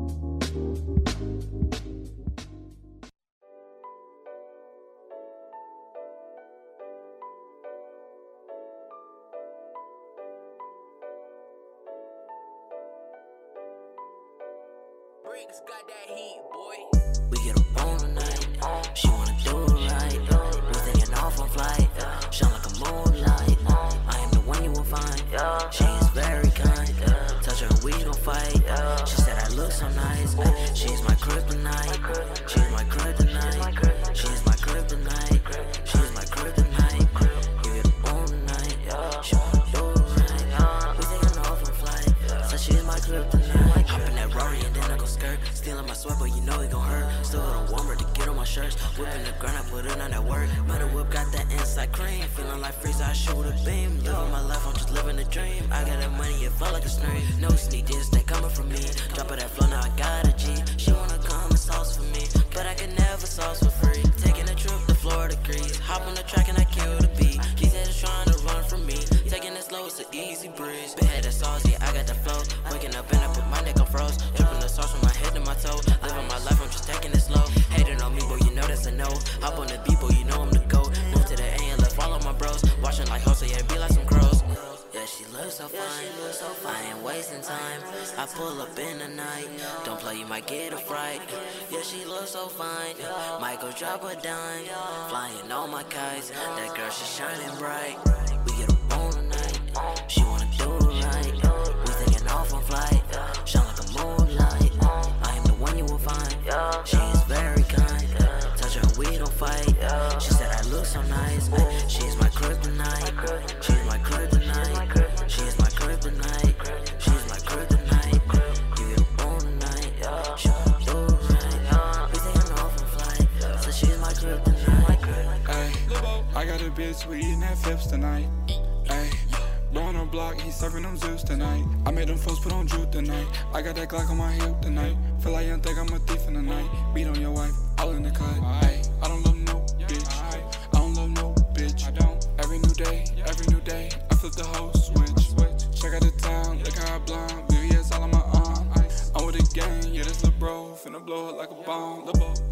Speaker 14: We get up on tonight. She wanna do it right. We taking off on flight. Shine like a moonlight. I am the one you will find. She is very kind. Touch her and we don't fight. She said I look so nice. She's my kryptonite. She's my kryptonite. She's my kryptonite. She's my kryptonite. We get up on tonight. She wanna do it right. We taking off on flight. So she's my kryptonite. Hop in that Rory and then I go skirt. Stealing my sweat, but you know it gon' hurt. Still got a warmer to get on my shirts. Whipping the ground, I put it on that work. Metal whip got that inside cream. Feeling like freeze, I shoot a beam. Living my life, I'm just living a dream. I got that money, it felt like a stream. No sneak this, they coming from me. Drop of that flow, now I got a G. She wanna come and sauce for me, but I can never sauce for free. Taking a trip to Florida Greece. Hop on the track and I kill the beat. He said he's trying to run from me. Taking it slow, it's an easy breeze. Been had that sauce, yeah, I got the flow. Waking up and I put my neck on froze. Dripping the sauce from my head to my toe. Living my life, I'm just taking it slow. Hating on me, boy, you know that's a no. Hop on the beat, boy, you know I'm the GOAT. Move to the A and left all of my bros. Watching like Jose, yeah, be like some crows. Yeah, she looks so fine. I ain't wasting time. I pull up in the night. Don't play, you might get a fright. Yeah, she looks so fine. Might go drop a dime. Flying all my kites. That girl, she shining bright. We get up on tonight. She wanna do it right. We taking off on flight. Shine like a moonlight. I am the one you will find. She is very kind. Touch her and we don't fight. She said I look so nice. She's my kryptonite. She's my kryptonite. She's my kryptonite. She's my kryptonite. You get up on tonight. She wanna do it right. We taking off on flight. So she's my kryptonite.
Speaker 17: Ay, I got a bitch, we eating at Phipps tonight. Ay, bro on the block, he serving them Zeus tonight. I made them folks put on Drew tonight. I got that Glock on my hip tonight. Feel like you don't think I'm a thief in the night. Beat on your wife, all in the cut. Ay, I don't love no bitch. I don't love no bitch. I don't. Every new day, every new day, I flip the whole switch. Check out the town, look how I blind. V V S all on my arm. I'm with the gang, yeah, this little bro finna blow it like a bomb.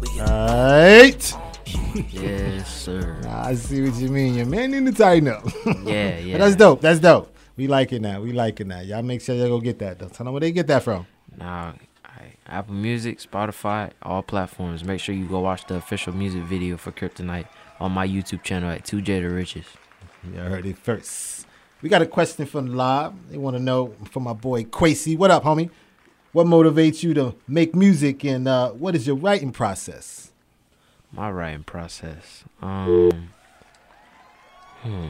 Speaker 4: Alright.
Speaker 5: Yes, sir.
Speaker 4: I see what you mean. Your man need to tighten up.
Speaker 5: Yeah, yeah.
Speaker 4: But that's dope. That's dope. We like it now. We like it now. Y'all make sure y'all go get that, though. Tell them where they get that from.
Speaker 5: Nah, I, Apple Music, Spotify, all platforms. Make sure you go watch the official music video for Kryptonite on my YouTube channel at two J the Riches.
Speaker 4: Y'all heard it first. We got a question from the live. They want to know from my boy Quasi. What up, homie? What motivates you to make music, and uh, what is your writing process?
Speaker 5: My writing process. Um, hmm.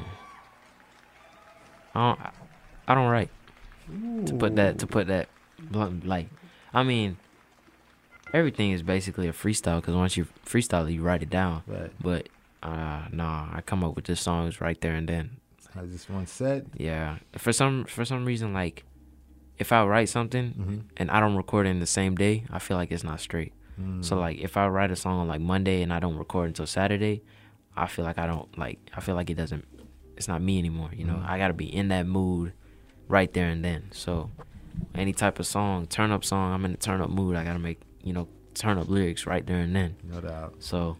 Speaker 5: I don't. I don't write. Ooh. To put that. To put that blunt, like, I mean, everything is basically a freestyle because once you freestyle it, you write it down.
Speaker 4: Right.
Speaker 5: But uh, nah, I come up with the songs right there and then.
Speaker 4: I just one set.
Speaker 5: Yeah. For some for some reason, like, if I write something
Speaker 4: mm-hmm.
Speaker 5: and I don't record it in the same day, I feel like it's not straight. Mm. So like if I write a song on like Monday and I don't record until Saturday, I feel like I don't like I feel like it doesn't it's not me anymore, you know. Mm. I gotta be in that mood right there and then. So any type of song, turn up song, I'm in the turn up mood, I gotta make, you know, turn up lyrics right there and then.
Speaker 4: No doubt.
Speaker 5: So,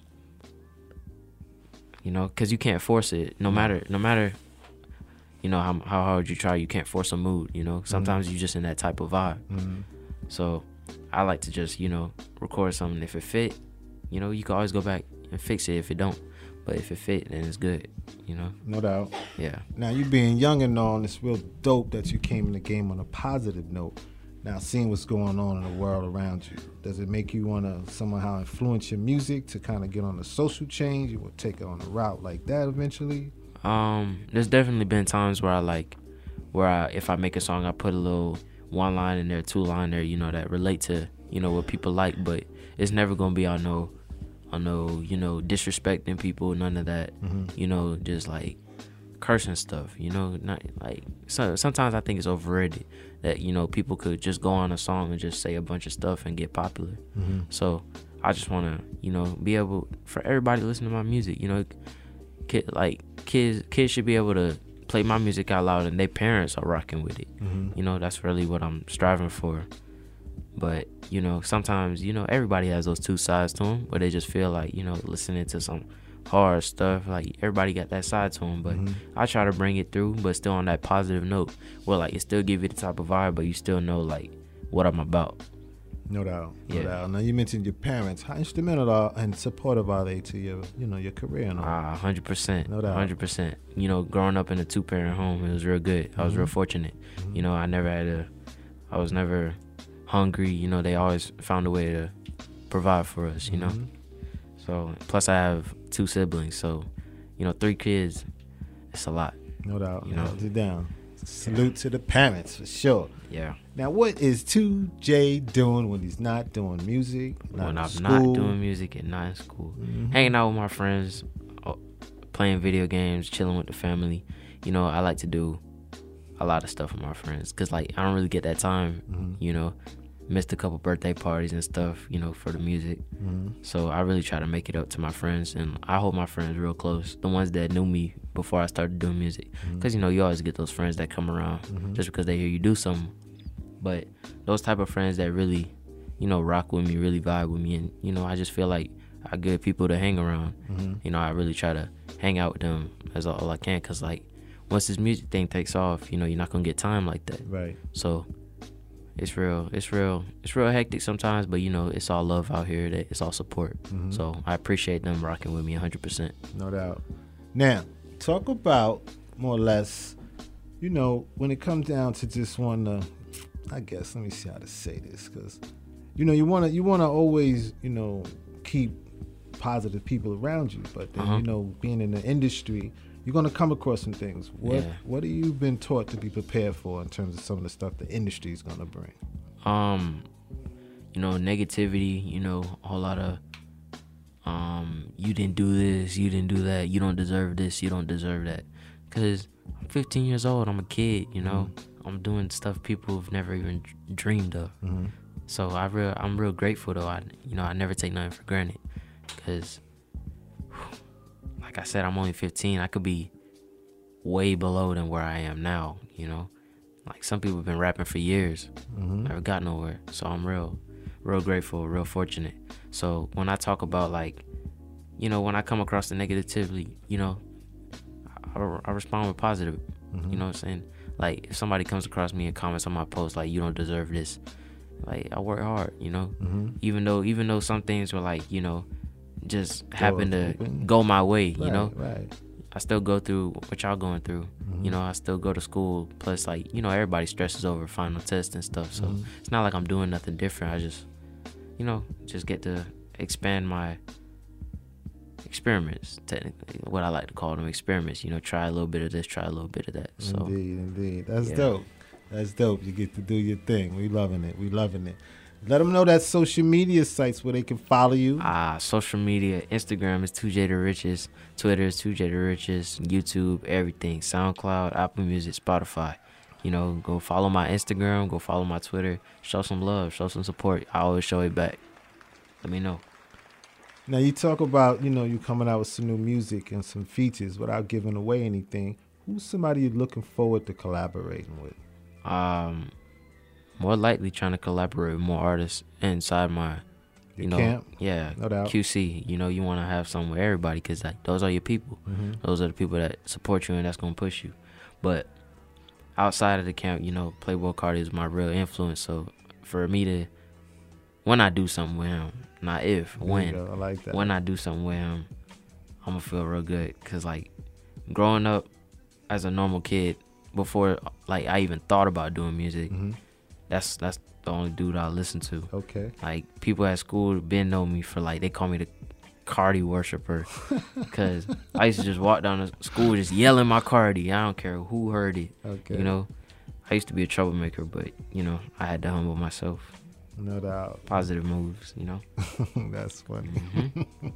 Speaker 5: you know, cause you can't force it. No matter no matter you know how how hard you try, you can't force a mood, you know. Sometimes mm-hmm. you're just in that type of vibe.
Speaker 4: Mm-hmm.
Speaker 5: So I like to just, you know, record something. If it fit, you know, you can always go back and fix it if it don't. But if it fit, then it's good, you know.
Speaker 4: No doubt.
Speaker 5: Yeah.
Speaker 4: Now, you being young and all, it's real dope that you came in the game on a positive note. Now, seeing what's going on in the world around you, does it make you want to somehow influence your music to kind of get on the social change? You will take it on a route like that eventually?
Speaker 5: Um, there's definitely been times where I like, where I, if I make a song, I put a little one line in there, two line there, you know, that relate to, you know, what people like, but it's never gonna be on no, on no, you know, disrespecting people, none of that,
Speaker 4: mm-hmm.
Speaker 5: you know, just like cursing stuff, you know, not like, so sometimes I think it's overrated that, you know, people could just go on a song and just say a bunch of stuff and get popular.
Speaker 4: Mm-hmm.
Speaker 5: So I just wanna, you know, be able, for everybody to listen to my music, you know, kid, like kids, kids should be able to play my music out loud and their parents are rocking with it.
Speaker 4: Mm-hmm.
Speaker 5: You know, that's really what I'm striving for. But, you know, sometimes, you know, everybody has those two sides to them, where they just feel like, you know, listening to some hard stuff, like everybody got that side to them. But
Speaker 4: mm-hmm.
Speaker 5: I try to bring it through, but still on that positive note where, like, it still give you the type of vibe, but you still know, like, what I'm about.
Speaker 4: No doubt, no
Speaker 5: Yeah.
Speaker 4: doubt. Now you mentioned your parents. How instrumental are and supportive are they to your, you know, your career and all?
Speaker 5: Ah, hundred percent.
Speaker 4: No doubt.
Speaker 5: Hundred percent. You know, growing up in a two parent home, it was real good. I was real
Speaker 4: Mhm.
Speaker 5: fortunate. You know, I never had a, I was never hungry. You know, they always found a way to provide for us. You know,
Speaker 4: Mhm.
Speaker 5: so plus I have two siblings, so you know, three kids, it's a lot.
Speaker 4: No doubt.
Speaker 5: You know,
Speaker 4: Holds it down. Salute to the parents for sure.
Speaker 5: Yeah.
Speaker 4: Now, what is two J doing when he's not doing music? Not
Speaker 5: when
Speaker 4: in
Speaker 5: I'm
Speaker 4: school?
Speaker 5: not doing music and not in school,
Speaker 4: Mhm.
Speaker 5: hanging out with my friends, uh, playing video games, chilling with the family. You know, I like to do a lot of stuff with my friends because, like, I don't really get that time.
Speaker 4: Mhm.
Speaker 5: You know, missed a couple birthday parties and stuff. You know, for the music.
Speaker 4: Mhm.
Speaker 5: So I really try to make it up to my friends, and I hold my friends real close. The ones that knew me before I started doing music, because you know, you always get those friends that come around
Speaker 4: Mhm.
Speaker 5: just because they hear you do something. But those type of friends that really, you know, rock with me, really vibe with me, and you know, I just feel like are good people to hang around.
Speaker 4: Mhm.
Speaker 5: You know, I really try to hang out with them as all I can, cause like once this music thing takes off, you know, you're not gonna get time like that.
Speaker 4: Right.
Speaker 5: So it's real, it's real, it's real hectic sometimes, but you know, it's all love out here. That it's all support.
Speaker 4: Mhm.
Speaker 5: So I appreciate them rocking with me one hundred percent.
Speaker 4: No doubt. Now, talk about more or less, you know, when it comes down to just want to, I guess, let me see how to say this, because, you know, you want to you want to always, you know, keep positive people around you, but then,
Speaker 5: Uh-huh.
Speaker 4: you know, being in the industry, you're going to come across some things. What
Speaker 5: Yeah.
Speaker 4: what have you been taught to be prepared for in terms of some of the stuff the industry is going to bring?
Speaker 5: Um, you know, negativity, you know, a whole lot of, um, you didn't do this, you didn't do that, you don't deserve this, you don't deserve that. Because I'm fifteen years old, I'm a kid, you know, I'm doing stuff people have never even d- dreamed of.
Speaker 4: Mhm.
Speaker 5: So I real, I'm real grateful though. I, you know, I never take nothing for granted. Because, like I said, I'm only fifteen. I could be way below than where I am now, you know. Like some people have been rapping for years,
Speaker 4: Mhm.
Speaker 5: never got nowhere. So I'm real, real grateful, real fortunate. So when I talk about like, you know, when I come across the negativity, you know, I, I respond with positive.
Speaker 4: Mhm.
Speaker 5: You know what I'm saying? Like if somebody comes across me and comments on my post like you don't deserve this, like I work hard, you know.
Speaker 4: Mhm.
Speaker 5: Even though even though some things were like, you know, just happen to
Speaker 4: open.
Speaker 5: go my way, you
Speaker 4: Right,
Speaker 5: know.
Speaker 4: right.
Speaker 5: I still go through what y'all going through.
Speaker 4: Mhm.
Speaker 5: You know, I still go to school. Plus, like, you know, everybody stresses over final tests and stuff. So
Speaker 4: Mhm.
Speaker 5: it's not like I'm doing nothing different. I just, you know, just get to expand my experiments, technically. What I like to call them experiments. You know, try a little bit of this, try a little bit of that. So
Speaker 4: Indeed, indeed. That's
Speaker 5: yeah.
Speaker 4: dope. That's dope. You get to do your thing. We loving it. We loving it. Let them know that social media sites where they can follow you.
Speaker 5: Ah, social media, Instagram is two J the Richest, Twitter is two J the Richest, YouTube, everything, SoundCloud, Apple Music, Spotify. You know, go follow my Instagram, go follow my Twitter, show some love, show some support. I always show it back. Let me know.
Speaker 4: Now you talk about, you know, you coming out with some new music and some features without giving away anything. Who's somebody you're looking forward to collaborating with?
Speaker 5: Um, more likely trying to collaborate with more artists inside my, you
Speaker 4: Your
Speaker 5: know,
Speaker 4: camp?
Speaker 5: yeah,
Speaker 4: No doubt.
Speaker 5: Q C. You know, you want to have something with everybody because like those are your people.
Speaker 4: Mhm.
Speaker 5: Those are the people that support you and that's gonna push you. But outside of the camp, you know, Playboy Cardi is my real influence. So for me to, when I do something with him, not if,
Speaker 4: There you
Speaker 5: when,
Speaker 4: go. I like that.
Speaker 5: when I do something with him, I'm gonna feel real good. Cause like growing up as a normal kid, before like I even thought about doing music,
Speaker 4: Mhm.
Speaker 5: that's that's the only dude I listen to.
Speaker 4: Okay.
Speaker 5: Like people at school been know me for like they call me the Cardi worshiper, cause I used to just walk down the school just yelling my Cardi. I don't care who heard it.
Speaker 4: Okay.
Speaker 5: You know, I used to be a troublemaker, but you know I had to humble myself.
Speaker 4: No doubt.
Speaker 5: Positive moves, you know.
Speaker 4: That's funny.
Speaker 5: Mhm.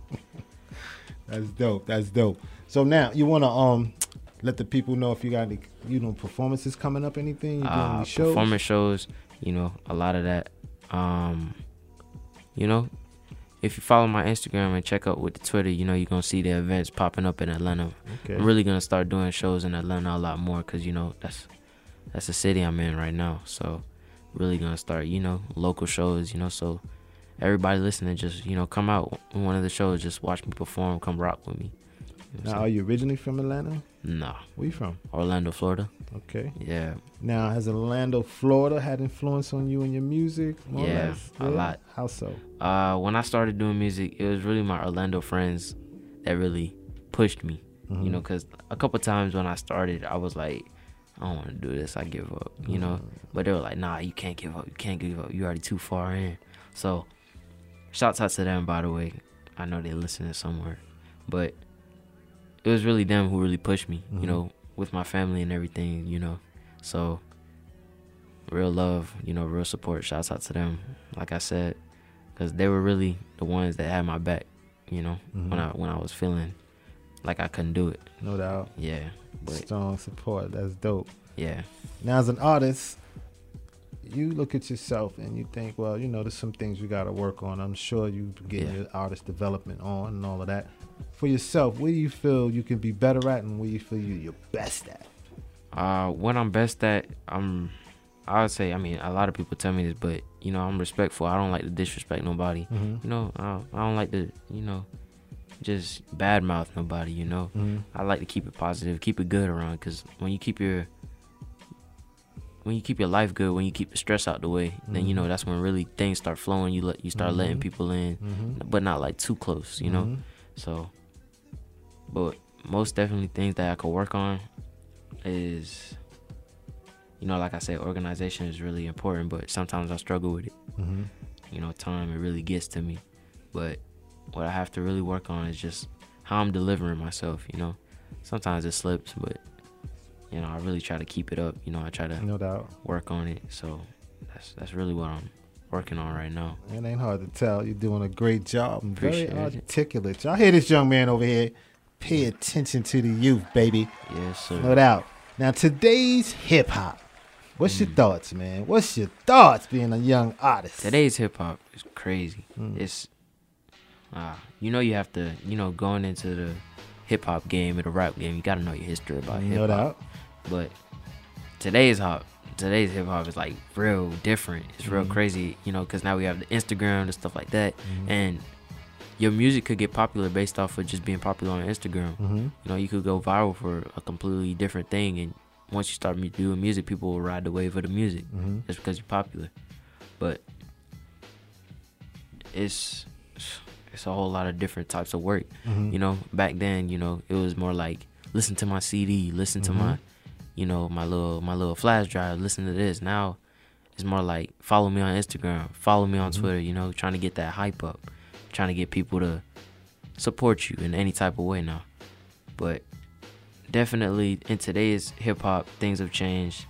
Speaker 4: That's dope. That's dope. So now you want to um let the people know if you got any, you know, performances coming up, anything, you doing
Speaker 5: Uh,
Speaker 4: any shows?
Speaker 5: performance shows, you know, a lot of that. Um, you know, if you follow my Instagram and check out with the Twitter, you know, you're going to see the events popping up in Atlanta.
Speaker 4: Okay.
Speaker 5: I'm really going to start doing shows in Atlanta a lot more because, you know, that's that's the city I'm in right now. So really going to start, you know, local shows, you know, so everybody listening, just, you know, come out on one of the shows, just watch me perform, come rock with me. You know what I'm
Speaker 4: Now,
Speaker 5: saying?
Speaker 4: are you originally from Atlanta?
Speaker 5: No.
Speaker 4: Where you from?
Speaker 5: Orlando, Florida.
Speaker 4: Okay.
Speaker 5: Yeah.
Speaker 4: Now, has Orlando, Florida had influence on you and your music? More or
Speaker 5: Yeah,
Speaker 4: less?
Speaker 5: a lot.
Speaker 4: How so?
Speaker 5: Uh, when I started doing music, it was really my Orlando friends that really pushed me.
Speaker 4: Mhm.
Speaker 5: You know, because a couple times when I started, I was like, I don't want to do this. I give up. You know, but they were like, Nah, you can't give up. You can't give up. You already too far in. So, shouts out to them, by the way. I know they listening somewhere, but it was really them who really pushed me.
Speaker 4: Mhm.
Speaker 5: You know, with my family and everything. You know, so real love. You know, real support. Shouts out to them. Like I said, because they were really the ones that had my back. You know,
Speaker 4: Mhm.
Speaker 5: when I when I was feeling like I couldn't do it.
Speaker 4: No doubt.
Speaker 5: Yeah. But
Speaker 4: Strong support. That's dope.
Speaker 5: yeah.
Speaker 4: Now, as an artist, you look at yourself and you think, well, you know, there's some things you got to work on. I'm sure you getting
Speaker 5: Yeah.
Speaker 4: your artist development on and all of that. For yourself, where do you feel you can be better at, and where you feel you, you're best at?
Speaker 5: Uh, what I'm best at, I'm, I would say, I mean, a lot of people tell me this, but, you know, I'm respectful. I don't like to disrespect nobody.
Speaker 4: Mhm.
Speaker 5: You know, I, I don't like to, you know, just badmouth nobody, you know.
Speaker 4: Mhm.
Speaker 5: I like to keep it positive, keep it good around, because when you keep your, when you keep your life good, when you keep the stress out the way, then, you
Speaker 4: Mhm.
Speaker 5: know, that's when really things start flowing. You let, you start letting
Speaker 4: Mhm.
Speaker 5: people in,
Speaker 4: Mhm.
Speaker 5: but not like too close, you know.
Speaker 4: Mhm.
Speaker 5: So, but most definitely things that I could work on is, you know, like I said, organization is really important, but sometimes I struggle with it.
Speaker 4: Mhm.
Speaker 5: You know, time, it really gets to me. But what I have to really work on is just how I'm delivering myself, you know. Sometimes it slips, but, you know, I really try to keep it up. You know, I try to
Speaker 4: No doubt.
Speaker 5: work on it. So that's that's really what I'm working on right now.
Speaker 4: It ain't hard to tell. You're doing a great job. I'm very
Speaker 5: Appreciate it.
Speaker 4: articulate. Y'all hear this young man over here? Pay attention to the youth, baby.
Speaker 5: Yes, sir.
Speaker 4: No doubt. Now, today's hip hop. What's
Speaker 5: Mm.
Speaker 4: your thoughts, man? What's your thoughts being a young artist?
Speaker 5: Today's hip hop is crazy.
Speaker 4: Mm.
Speaker 5: It's, uh, you know, you have to, you know, going into the hip hop game or the rap game, you got to know your history about hip
Speaker 4: No
Speaker 5: hop.
Speaker 4: doubt.
Speaker 5: But today's hop, today's hip hop is like real different. It's real
Speaker 4: Mhm.
Speaker 5: crazy, you know, because now we have the Instagram and stuff like that,
Speaker 4: Mhm.
Speaker 5: and your music could get popular based off of just being popular on Instagram.
Speaker 4: Mhm.
Speaker 5: You know, you could go viral for a completely different thing, and once you start mu- doing music, people will ride the wave of the music
Speaker 4: Mhm.
Speaker 5: just because you're popular. But it's it's a whole lot of different types of work.
Speaker 4: Mhm.
Speaker 5: You know, back then, you know, it was more like listen to my C D, listen to my,
Speaker 4: Mhm.
Speaker 5: you know, my little my little flash drive, listen to this. Now it's more like follow me on Instagram, follow me on
Speaker 4: Mhm.
Speaker 5: Twitter, you know, trying to get that hype up, trying to get people to support you in any type of way now. But definitely in today's hip hop, things have changed.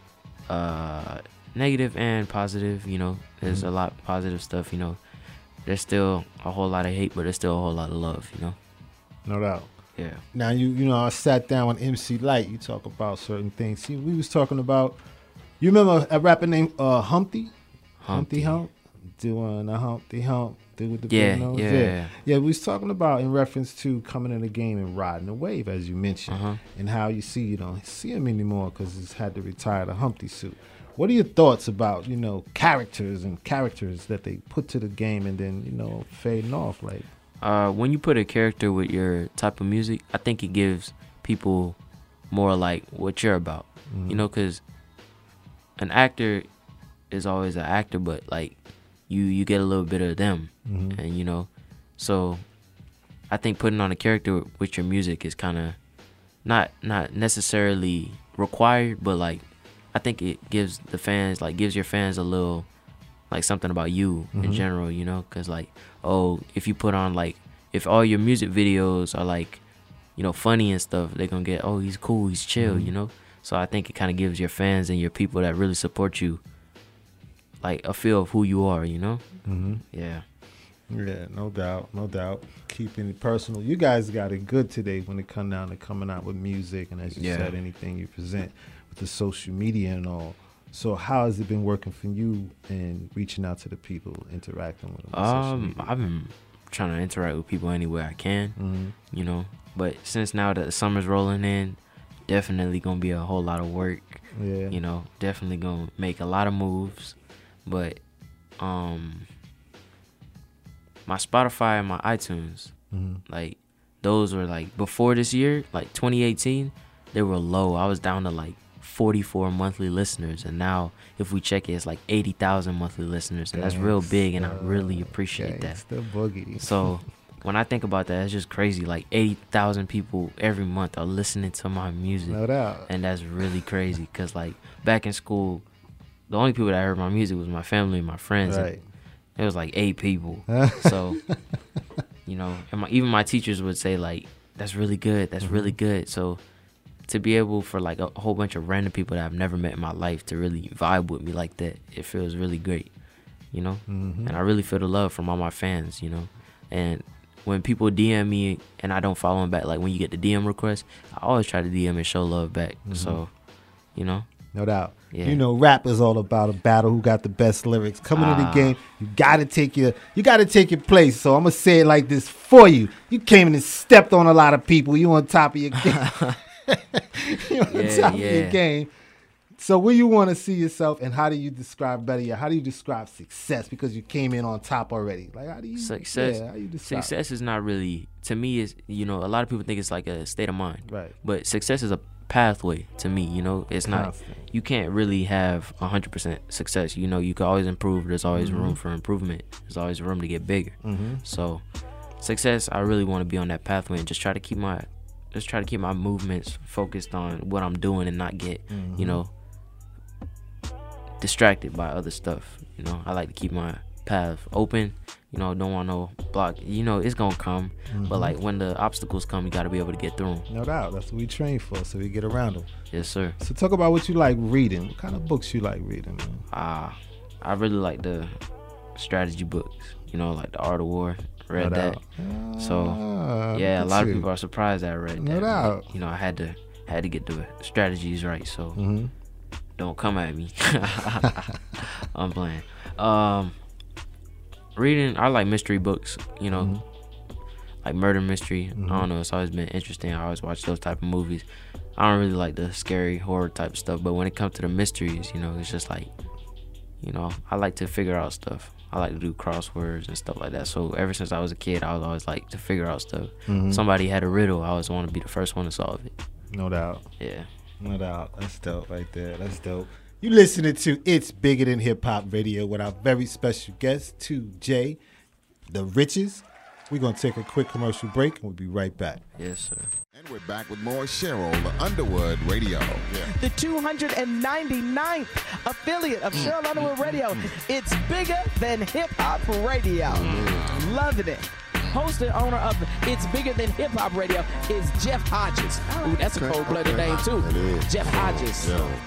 Speaker 5: Uh negative and positive, you know. There's
Speaker 4: Mhm.
Speaker 5: a lot of positive stuff, you know. There's still a whole lot of hate, but there's still a whole lot of love, you know.
Speaker 4: No doubt.
Speaker 5: Yeah.
Speaker 4: Now, you you know, I sat down with M C Light. You talk about certain things. See, we was talking about, you remember a rapper named uh, Humpty? Humpty Hump? Doing a Humpty Hump. Dude with the
Speaker 5: Yeah,
Speaker 4: big nose.
Speaker 5: yeah,
Speaker 4: yeah.
Speaker 5: yeah.
Speaker 4: Yeah, we was talking about in reference to coming in the game and riding the wave, as you mentioned,
Speaker 5: Uh-huh.
Speaker 4: and how you see you don't see him anymore because he's had to retire the Humpty suit. What are your thoughts about, you know, characters and characters that they put to the game and then, you know, fading off? Like,
Speaker 5: Uh, when you put a character with your type of music, I think it gives people more like what you're about.
Speaker 4: Mhm.
Speaker 5: You know, because an actor is always an actor, but like you, you get a little bit of them,
Speaker 4: Mhm.
Speaker 5: and you know, so I think putting on a character with your music is kind of not not necessarily required, but like I think it gives the fans like gives your fans a little like something about you in
Speaker 4: Mhm.
Speaker 5: general, you know, because like oh, if you put on like if all your music videos are like, you know, funny and stuff, they're gonna get, oh, he's cool, he's chill,
Speaker 4: Mhm.
Speaker 5: you know. So I think it kind of gives your fans and your people that really support you like a feel of who you are, you know.
Speaker 4: Mm-hmm.
Speaker 5: Yeah.
Speaker 4: Yeah, no doubt, no doubt. Keeping it personal. You guys got it good today when it come down to coming out with music, and as you
Speaker 5: Yeah.
Speaker 4: said, anything you present with the social media and all. So how has it been working for you and reaching out to the people, interacting with them on social
Speaker 5: Um,
Speaker 4: media?
Speaker 5: I've been trying to interact with people any way I can,
Speaker 4: Mhm.
Speaker 5: you know. But since now that the summer's rolling in, definitely gonna be a whole lot of work.
Speaker 4: Yeah.
Speaker 5: You know, definitely gonna make a lot of moves. But um, my Spotify and my iTunes,
Speaker 4: Mhm.
Speaker 5: like those were like before this year, like twenty eighteen, they were low. I was down to like forty-four monthly listeners, and now if we check it, it's like eighty thousand monthly listeners, and that's real big, and I really appreciate that.
Speaker 4: The boogie.
Speaker 5: So when I think about that, it's just crazy. Like eighty thousand people every month are listening to my music.
Speaker 4: No doubt.
Speaker 5: And that's really crazy, because like back in school, the only people that heard my music was my family and my friends.
Speaker 4: Right.
Speaker 5: And it was like eight people. So, you know, and my, even my teachers would say like, that's really good. That's mm-hmm. really good. So to be able for like a whole bunch of random people that I've never met in my life to really vibe with me like that, it feels really great, you know?
Speaker 4: Mm-hmm.
Speaker 5: And I really feel the love from all my fans, you know? And when people D M me and I don't follow them back, like when you get the D M request, I always try to D M and show love back. Mm-hmm. So, you know?
Speaker 4: No doubt.
Speaker 5: Yeah.
Speaker 4: You know, rap is all about a battle. Who got the best lyrics? Coming
Speaker 5: Ah.
Speaker 4: in the game, you gotta take your you gotta take your place. So I'm gonna say it like this for you. You came in and stepped on a lot of people. You on top of your game. you on
Speaker 5: Yeah,
Speaker 4: top
Speaker 5: yeah.
Speaker 4: of your game. So where you want to see yourself, and how do you describe better yet? How do you describe success? Because you came in on top already. Like how do you
Speaker 5: Success.
Speaker 4: Yeah, how you describe
Speaker 5: Success is not really, to me, is, you know, a lot of people think it's like a state of mind.
Speaker 4: Right.
Speaker 5: But success is a pathway to me, you know. It's not,
Speaker 4: Constant.
Speaker 5: you can't really have one hundred percent success. You know, you can always improve. There's always
Speaker 4: Mhm.
Speaker 5: room for improvement. There's always room to get bigger.
Speaker 4: Mhm.
Speaker 5: So success, I really want to be on that pathway and just try to keep my, just try to keep my movements focused on what I'm doing and not get,
Speaker 4: Mhm.
Speaker 5: you know, distracted by other stuff. You know, I like to keep my path open. You know, don't want no block. You know, it's gonna come,
Speaker 4: Mhm.
Speaker 5: but like when the obstacles come, you gotta be able to get through them.
Speaker 4: No doubt. That's what we train for, so we get around them.
Speaker 5: Yes, sir.
Speaker 4: So talk about what you like reading. What kind of books you like reading, man?
Speaker 5: Ah, I really like the strategy books. You know, like the Art of War. Read
Speaker 4: No
Speaker 5: that.
Speaker 4: doubt.
Speaker 5: So
Speaker 4: Ah,
Speaker 5: yeah, a
Speaker 4: look
Speaker 5: lot
Speaker 4: at
Speaker 5: of
Speaker 4: you.
Speaker 5: people are surprised that I read
Speaker 4: No
Speaker 5: that.
Speaker 4: doubt.
Speaker 5: You know, I had to had to get the strategies right. So
Speaker 4: Mhm.
Speaker 5: don't come at me. I'm playing. Um, reading, I like mystery books. You know,
Speaker 4: Mhm.
Speaker 5: like murder mystery.
Speaker 4: Mhm.
Speaker 5: I don't know. It's always been interesting. I always watch those type of movies. I don't really like the scary horror type stuff, but when it comes to the mysteries, you know, it's just like, you know, I like to figure out stuff. I like to do crosswords and stuff like that. So ever since I was a kid, I was always like to figure out stuff.
Speaker 4: Mhm.
Speaker 5: Somebody had a riddle, I always want to be the first one to solve it.
Speaker 4: No doubt.
Speaker 5: Yeah.
Speaker 4: No doubt. That's dope right there. That's dope. You listening to It's Bigger Than Hip Hop Radio with our very special guest, two J, the Riches. We're going to take a quick commercial break, and we'll be right back.
Speaker 5: Yes, sir.
Speaker 18: And we're back with more Cheryl Underwood Radio.
Speaker 19: The two hundred ninety-ninth affiliate of Cheryl Underwood Radio. It's bigger than hip hop radio. Loving it. Host and owner of It's Bigger Than Hip Hop Radio is Jeff Hodges. Ooh, that's a cold-blooded name too. Jeff Hodges.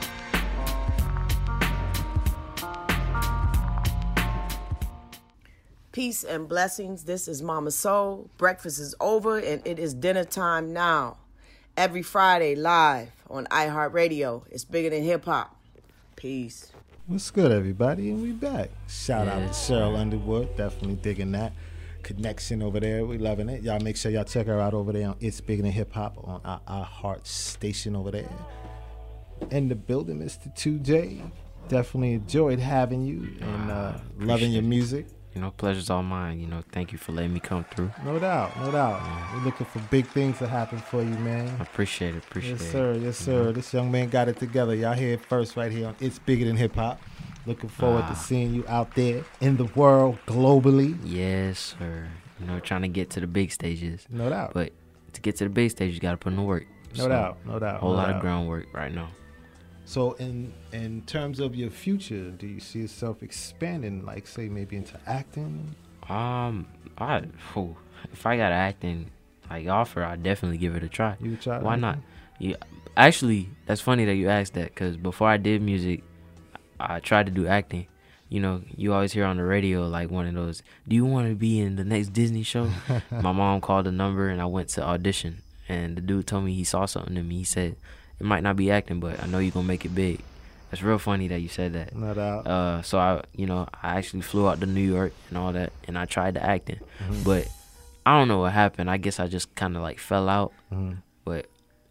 Speaker 20: Peace and blessings. This is Mama Soul. Breakfast is over and it is dinner time now. Every Friday live on iHeartRadio. It's bigger than hip hop. Peace.
Speaker 4: What's good, everybody? And we back. Shout out to
Speaker 20: Yes,
Speaker 4: Cheryl Underwood. Definitely digging that connection over there. We loving it. Y'all make sure y'all check her out over there on It's Bigger Than Hip Hop on our, our Heart station over there. In the building, Mister two J. Definitely enjoyed having you and uh, loving your music.
Speaker 5: You know, pleasure's all mine. You know, thank you for letting me come through.
Speaker 4: No doubt, no doubt. We're looking for big things to happen for you, man.
Speaker 5: I appreciate it, appreciate
Speaker 4: yes,
Speaker 5: it.
Speaker 4: sir, yes, sir. This young man got it together. Y'all hear it first right here on It's Bigger Than Hip Hop. Looking forward
Speaker 5: Ah.
Speaker 4: to seeing you out there in the world, globally.
Speaker 5: Yes, sir. You know, trying to get to the big stages.
Speaker 4: No doubt.
Speaker 5: But to get to the big stage, you got to put in the work.
Speaker 4: No doubt, no doubt,
Speaker 5: A whole
Speaker 4: no
Speaker 5: lot
Speaker 4: doubt.
Speaker 5: of groundwork right now.
Speaker 4: So in in terms of your future, do you see yourself expanding, like say maybe into acting?
Speaker 5: Um, I oh, if I got an acting like offer, I'd definitely give it a try.
Speaker 4: You would try
Speaker 5: Why
Speaker 4: acting?
Speaker 5: not? Yeah, actually, that's funny that you asked that because before I did music, I tried to do acting. You know, you always hear on the radio like one of those, do you want to be in the next Disney show? My mom called the number and I went to audition. And the dude told me he saw something in me. He said, it might not be acting, but I know you're going to make it big. That's real funny that you said that.
Speaker 4: No doubt.
Speaker 5: Uh, so, I, you know, I actually flew out to New York and all that, and I tried the acting.
Speaker 4: Mhm.
Speaker 5: But I don't know what happened. I guess I just kind of like fell out.
Speaker 4: Mhm.
Speaker 5: But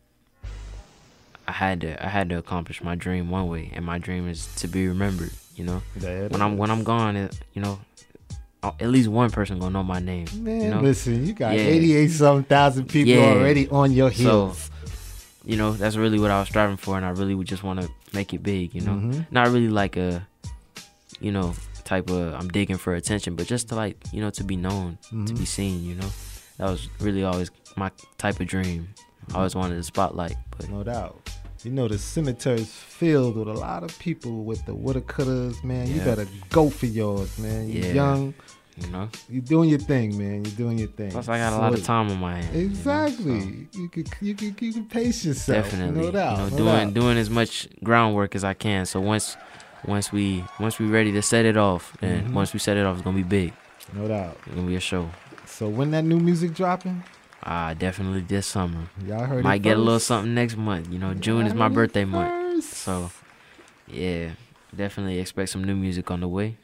Speaker 5: I had to I had to accomplish my dream one way, and my dream is to be remembered. You know,
Speaker 4: There it
Speaker 5: when I'm when
Speaker 4: is.
Speaker 5: I'm gone, it, you know, at least one person gonna know my name.
Speaker 4: Man,
Speaker 5: you know?
Speaker 4: listen, you got
Speaker 5: Yeah.
Speaker 4: eighty-eight something thousand people
Speaker 5: Yeah.
Speaker 4: already on your heels.
Speaker 5: So, you know, that's really what I was striving for, and I really would just want to make it big, you know?
Speaker 4: Mhm.
Speaker 5: Not really like a, you know, type of, I'm digging for attention, but just to like, you know, to be known, to
Speaker 4: Mhm.
Speaker 5: be seen, you know? That was really always my type of dream. I always wanted the spotlight, but
Speaker 4: no doubt. You know, the cemetery's filled with a lot of people with the woulda couldas, man. You
Speaker 5: Yeah.
Speaker 4: better go for yours, man. You're
Speaker 5: Yeah.
Speaker 4: young.
Speaker 5: You know?
Speaker 4: You're doing your thing, man. You're doing your thing.
Speaker 5: Plus, I got a lot of
Speaker 4: So-
Speaker 5: time on my hands.
Speaker 4: Exactly.
Speaker 5: You know, so-
Speaker 4: You could you could you could pace yourself.
Speaker 5: Definitely,
Speaker 4: No doubt.
Speaker 5: you know,
Speaker 4: no
Speaker 5: doing
Speaker 4: doubt.
Speaker 5: doing as much groundwork as I can. So once once we once we ready to set it off, and
Speaker 4: Mhm.
Speaker 5: once we set it off, it's gonna be big.
Speaker 4: No doubt.
Speaker 5: It's gonna be a show.
Speaker 4: So when that new music dropping?
Speaker 5: Ah, definitely this summer.
Speaker 4: Y'all heard it
Speaker 5: Might get a little
Speaker 4: first.
Speaker 5: something next month. You know, June is
Speaker 4: Y'all
Speaker 5: my
Speaker 4: heard it
Speaker 5: birthday month,
Speaker 4: first.
Speaker 5: so yeah, definitely expect some new music on the way.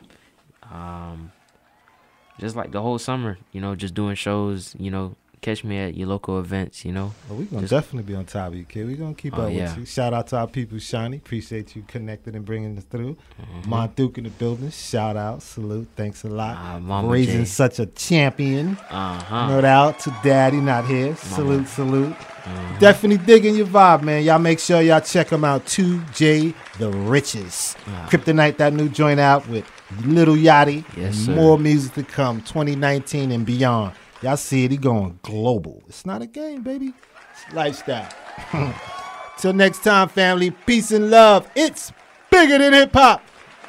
Speaker 5: Um, just like the whole summer, you know, just doing shows. You know, catch me at your local events. You know,
Speaker 4: Well, we're gonna
Speaker 5: Just-
Speaker 4: definitely be on top of you, kid. We're gonna keep
Speaker 5: Oh,
Speaker 4: up
Speaker 5: yeah.
Speaker 4: with you. Shout out to our people, Shawnee. Appreciate you connected and bringing us through.
Speaker 5: Mhm.
Speaker 4: Monduke in the building. Shout out, salute, thanks a lot.
Speaker 5: Ah, Mama
Speaker 4: Raising
Speaker 5: J.
Speaker 4: such a champion.
Speaker 5: Uh-huh.
Speaker 4: No doubt to Daddy, not here. Salute,
Speaker 5: Mama.
Speaker 4: salute.
Speaker 5: Mhm.
Speaker 4: Definitely digging your vibe, man. Y'all make sure y'all check them out. two J The Riches.
Speaker 5: Ah.
Speaker 4: Kryptonite, that new joint out with Little Yachty.
Speaker 5: Yes,
Speaker 4: and
Speaker 5: sir.
Speaker 4: more music to come, twenty nineteen and beyond. Y'all see it, he going global. It's not a game, baby. It's lifestyle. Till next time, family. Peace and love. It's bigger than hip hop.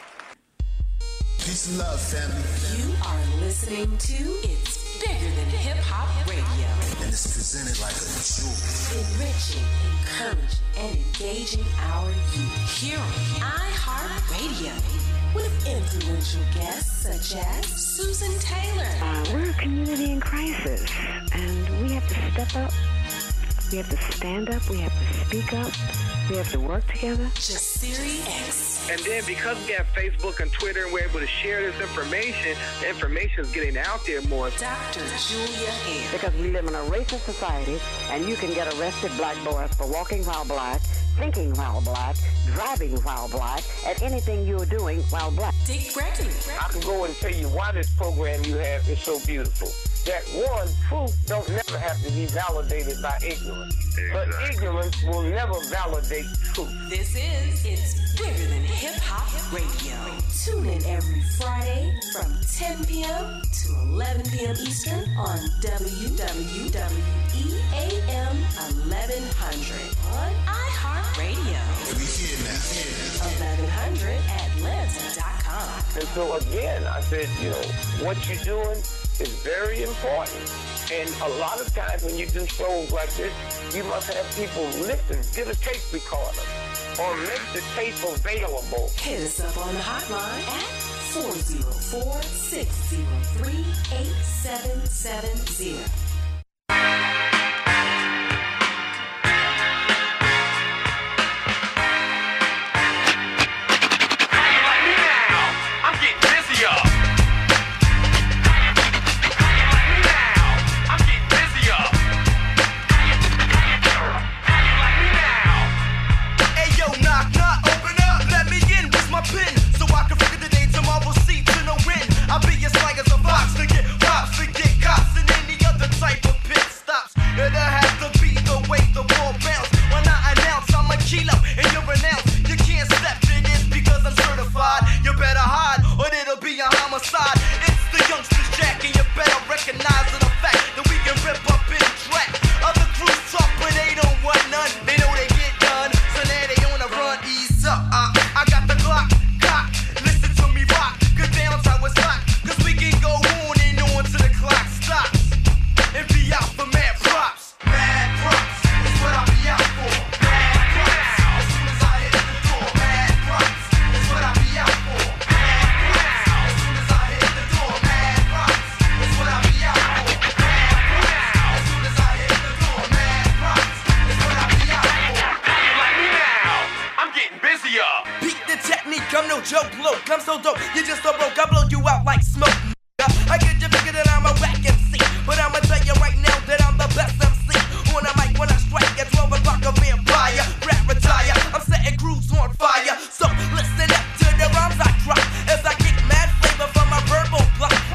Speaker 3: Peace and love, family.
Speaker 21: You are listening to It's Bigger Than Hip Hop Radio.
Speaker 3: And it's presented like a jewel.
Speaker 21: Enriching, encouraging, and engaging our youth. Here on iHeartRadio. With influential guests such as Susan Taylor.
Speaker 22: Uh, we're a community in crisis, and we have to step up. We have to stand up. We have to speak up. We have to work together.
Speaker 21: Jasiri X.
Speaker 23: And then because we have Facebook and Twitter and we're able to share this information, the information is getting out there more.
Speaker 21: Doctor Julia Hare.
Speaker 22: Because we live in a racist society, and you can get arrested, black boys, for walking while black, thinking while black, driving while black, and anything you're doing while black.
Speaker 21: Dick Gregory.
Speaker 23: I can go and tell you why this program you have is so beautiful. That one, truth don't never have to be validated by ignorance. But ignorance will never validate truth.
Speaker 21: This is It's Bigger Than Hip Hop Radio. Tune in every Friday from ten p.m. to eleven p.m. Eastern on W W W E A M eleven hundred on iHeartRadio.
Speaker 3: We here now.
Speaker 21: eleven hundred Atlanta dot com.
Speaker 23: And so again, I said, you know, what you're doing is very important. And a lot of times when you do shows like this, you must have people listen, get a tape recorder, or make the tape available.
Speaker 21: Hit us up on the hotline at four oh four, six oh three, eight seven seven zero.
Speaker 11: I'm getting busier. I'm getting busier. Hey yo, knock, knock, open up, let me in. Where's my pen? So I can figure the day tomorrow, see to no win. I'll be as slang as a fox to get props, to get cops, and any other type of pit stops. And I have to be the weight, the ball bounce. When I announce I'm a kilo and you're announced, you can't step to this because I'm certified. You better hide or it'll be a homicide. It's the youngsters Jack, and you better recognize the fact that we can rip up any track. Other crews talk, but they don't want none. They know they get done, so now they on the run. Ease up, uh, I got the Glock, cock. Listen to me rock, cause down's how it's hot. Cause we can go on and on till the clock stops. And be out for mad props. Mad props is what I'll be out for. Mad props as soon as I hit the door. Mad props is what I'll be out for. Mad props as soon as I hit the door. Mad props is what I'll be out for. Mad props as soon as I hit the door. Mad props is what I'll be out for. Like me now, I'm getting busier.
Speaker 24: Beat the technique, I'm no joke, look, I'm so dope, you just so broke, I blow you out like smoke, nigga. I get you figure that I'm a whack M C, but I'ma tell you right now that I'm the best M C. On the mic when I strike at twelve o'clock, a vampire, rap retire, I'm setting grooves on fire, so listen up to the rhymes I drop, as I get mad flavor from my verbal block.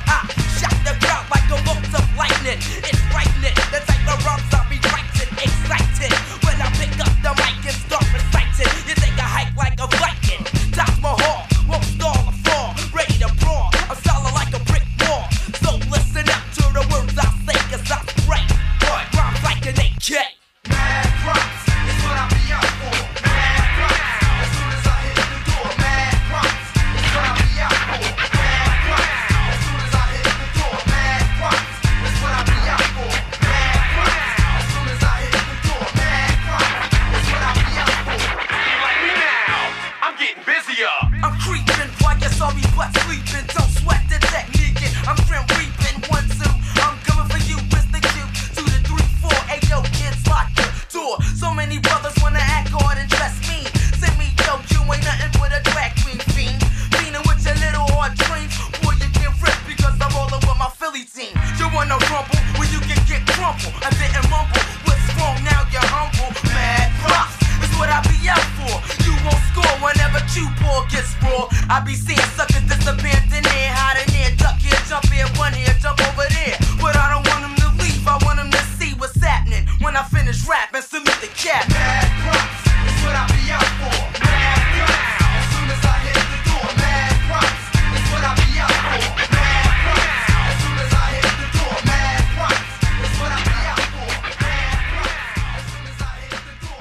Speaker 24: Since this abandoned air, hide in there, duck here, jump here, one here, jump over there. But I don't want them to leave, I want them to see what's happening when I finish rapping. Salute the cat. Mad props is what I be out for. Mad props as soon as I hit the door. Mad props is what I be out for. Mad props as soon as I hit the door. Mad props is what I be out for. Mad props as soon as I hit the door.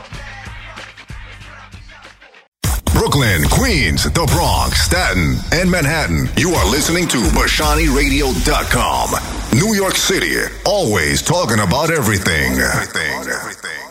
Speaker 1: Brooklyn, Queens, the Bronx, Staten, and Manhattan. You are listening to Bashani Radio dot com. New York City, always talking about everything. Everything, everything.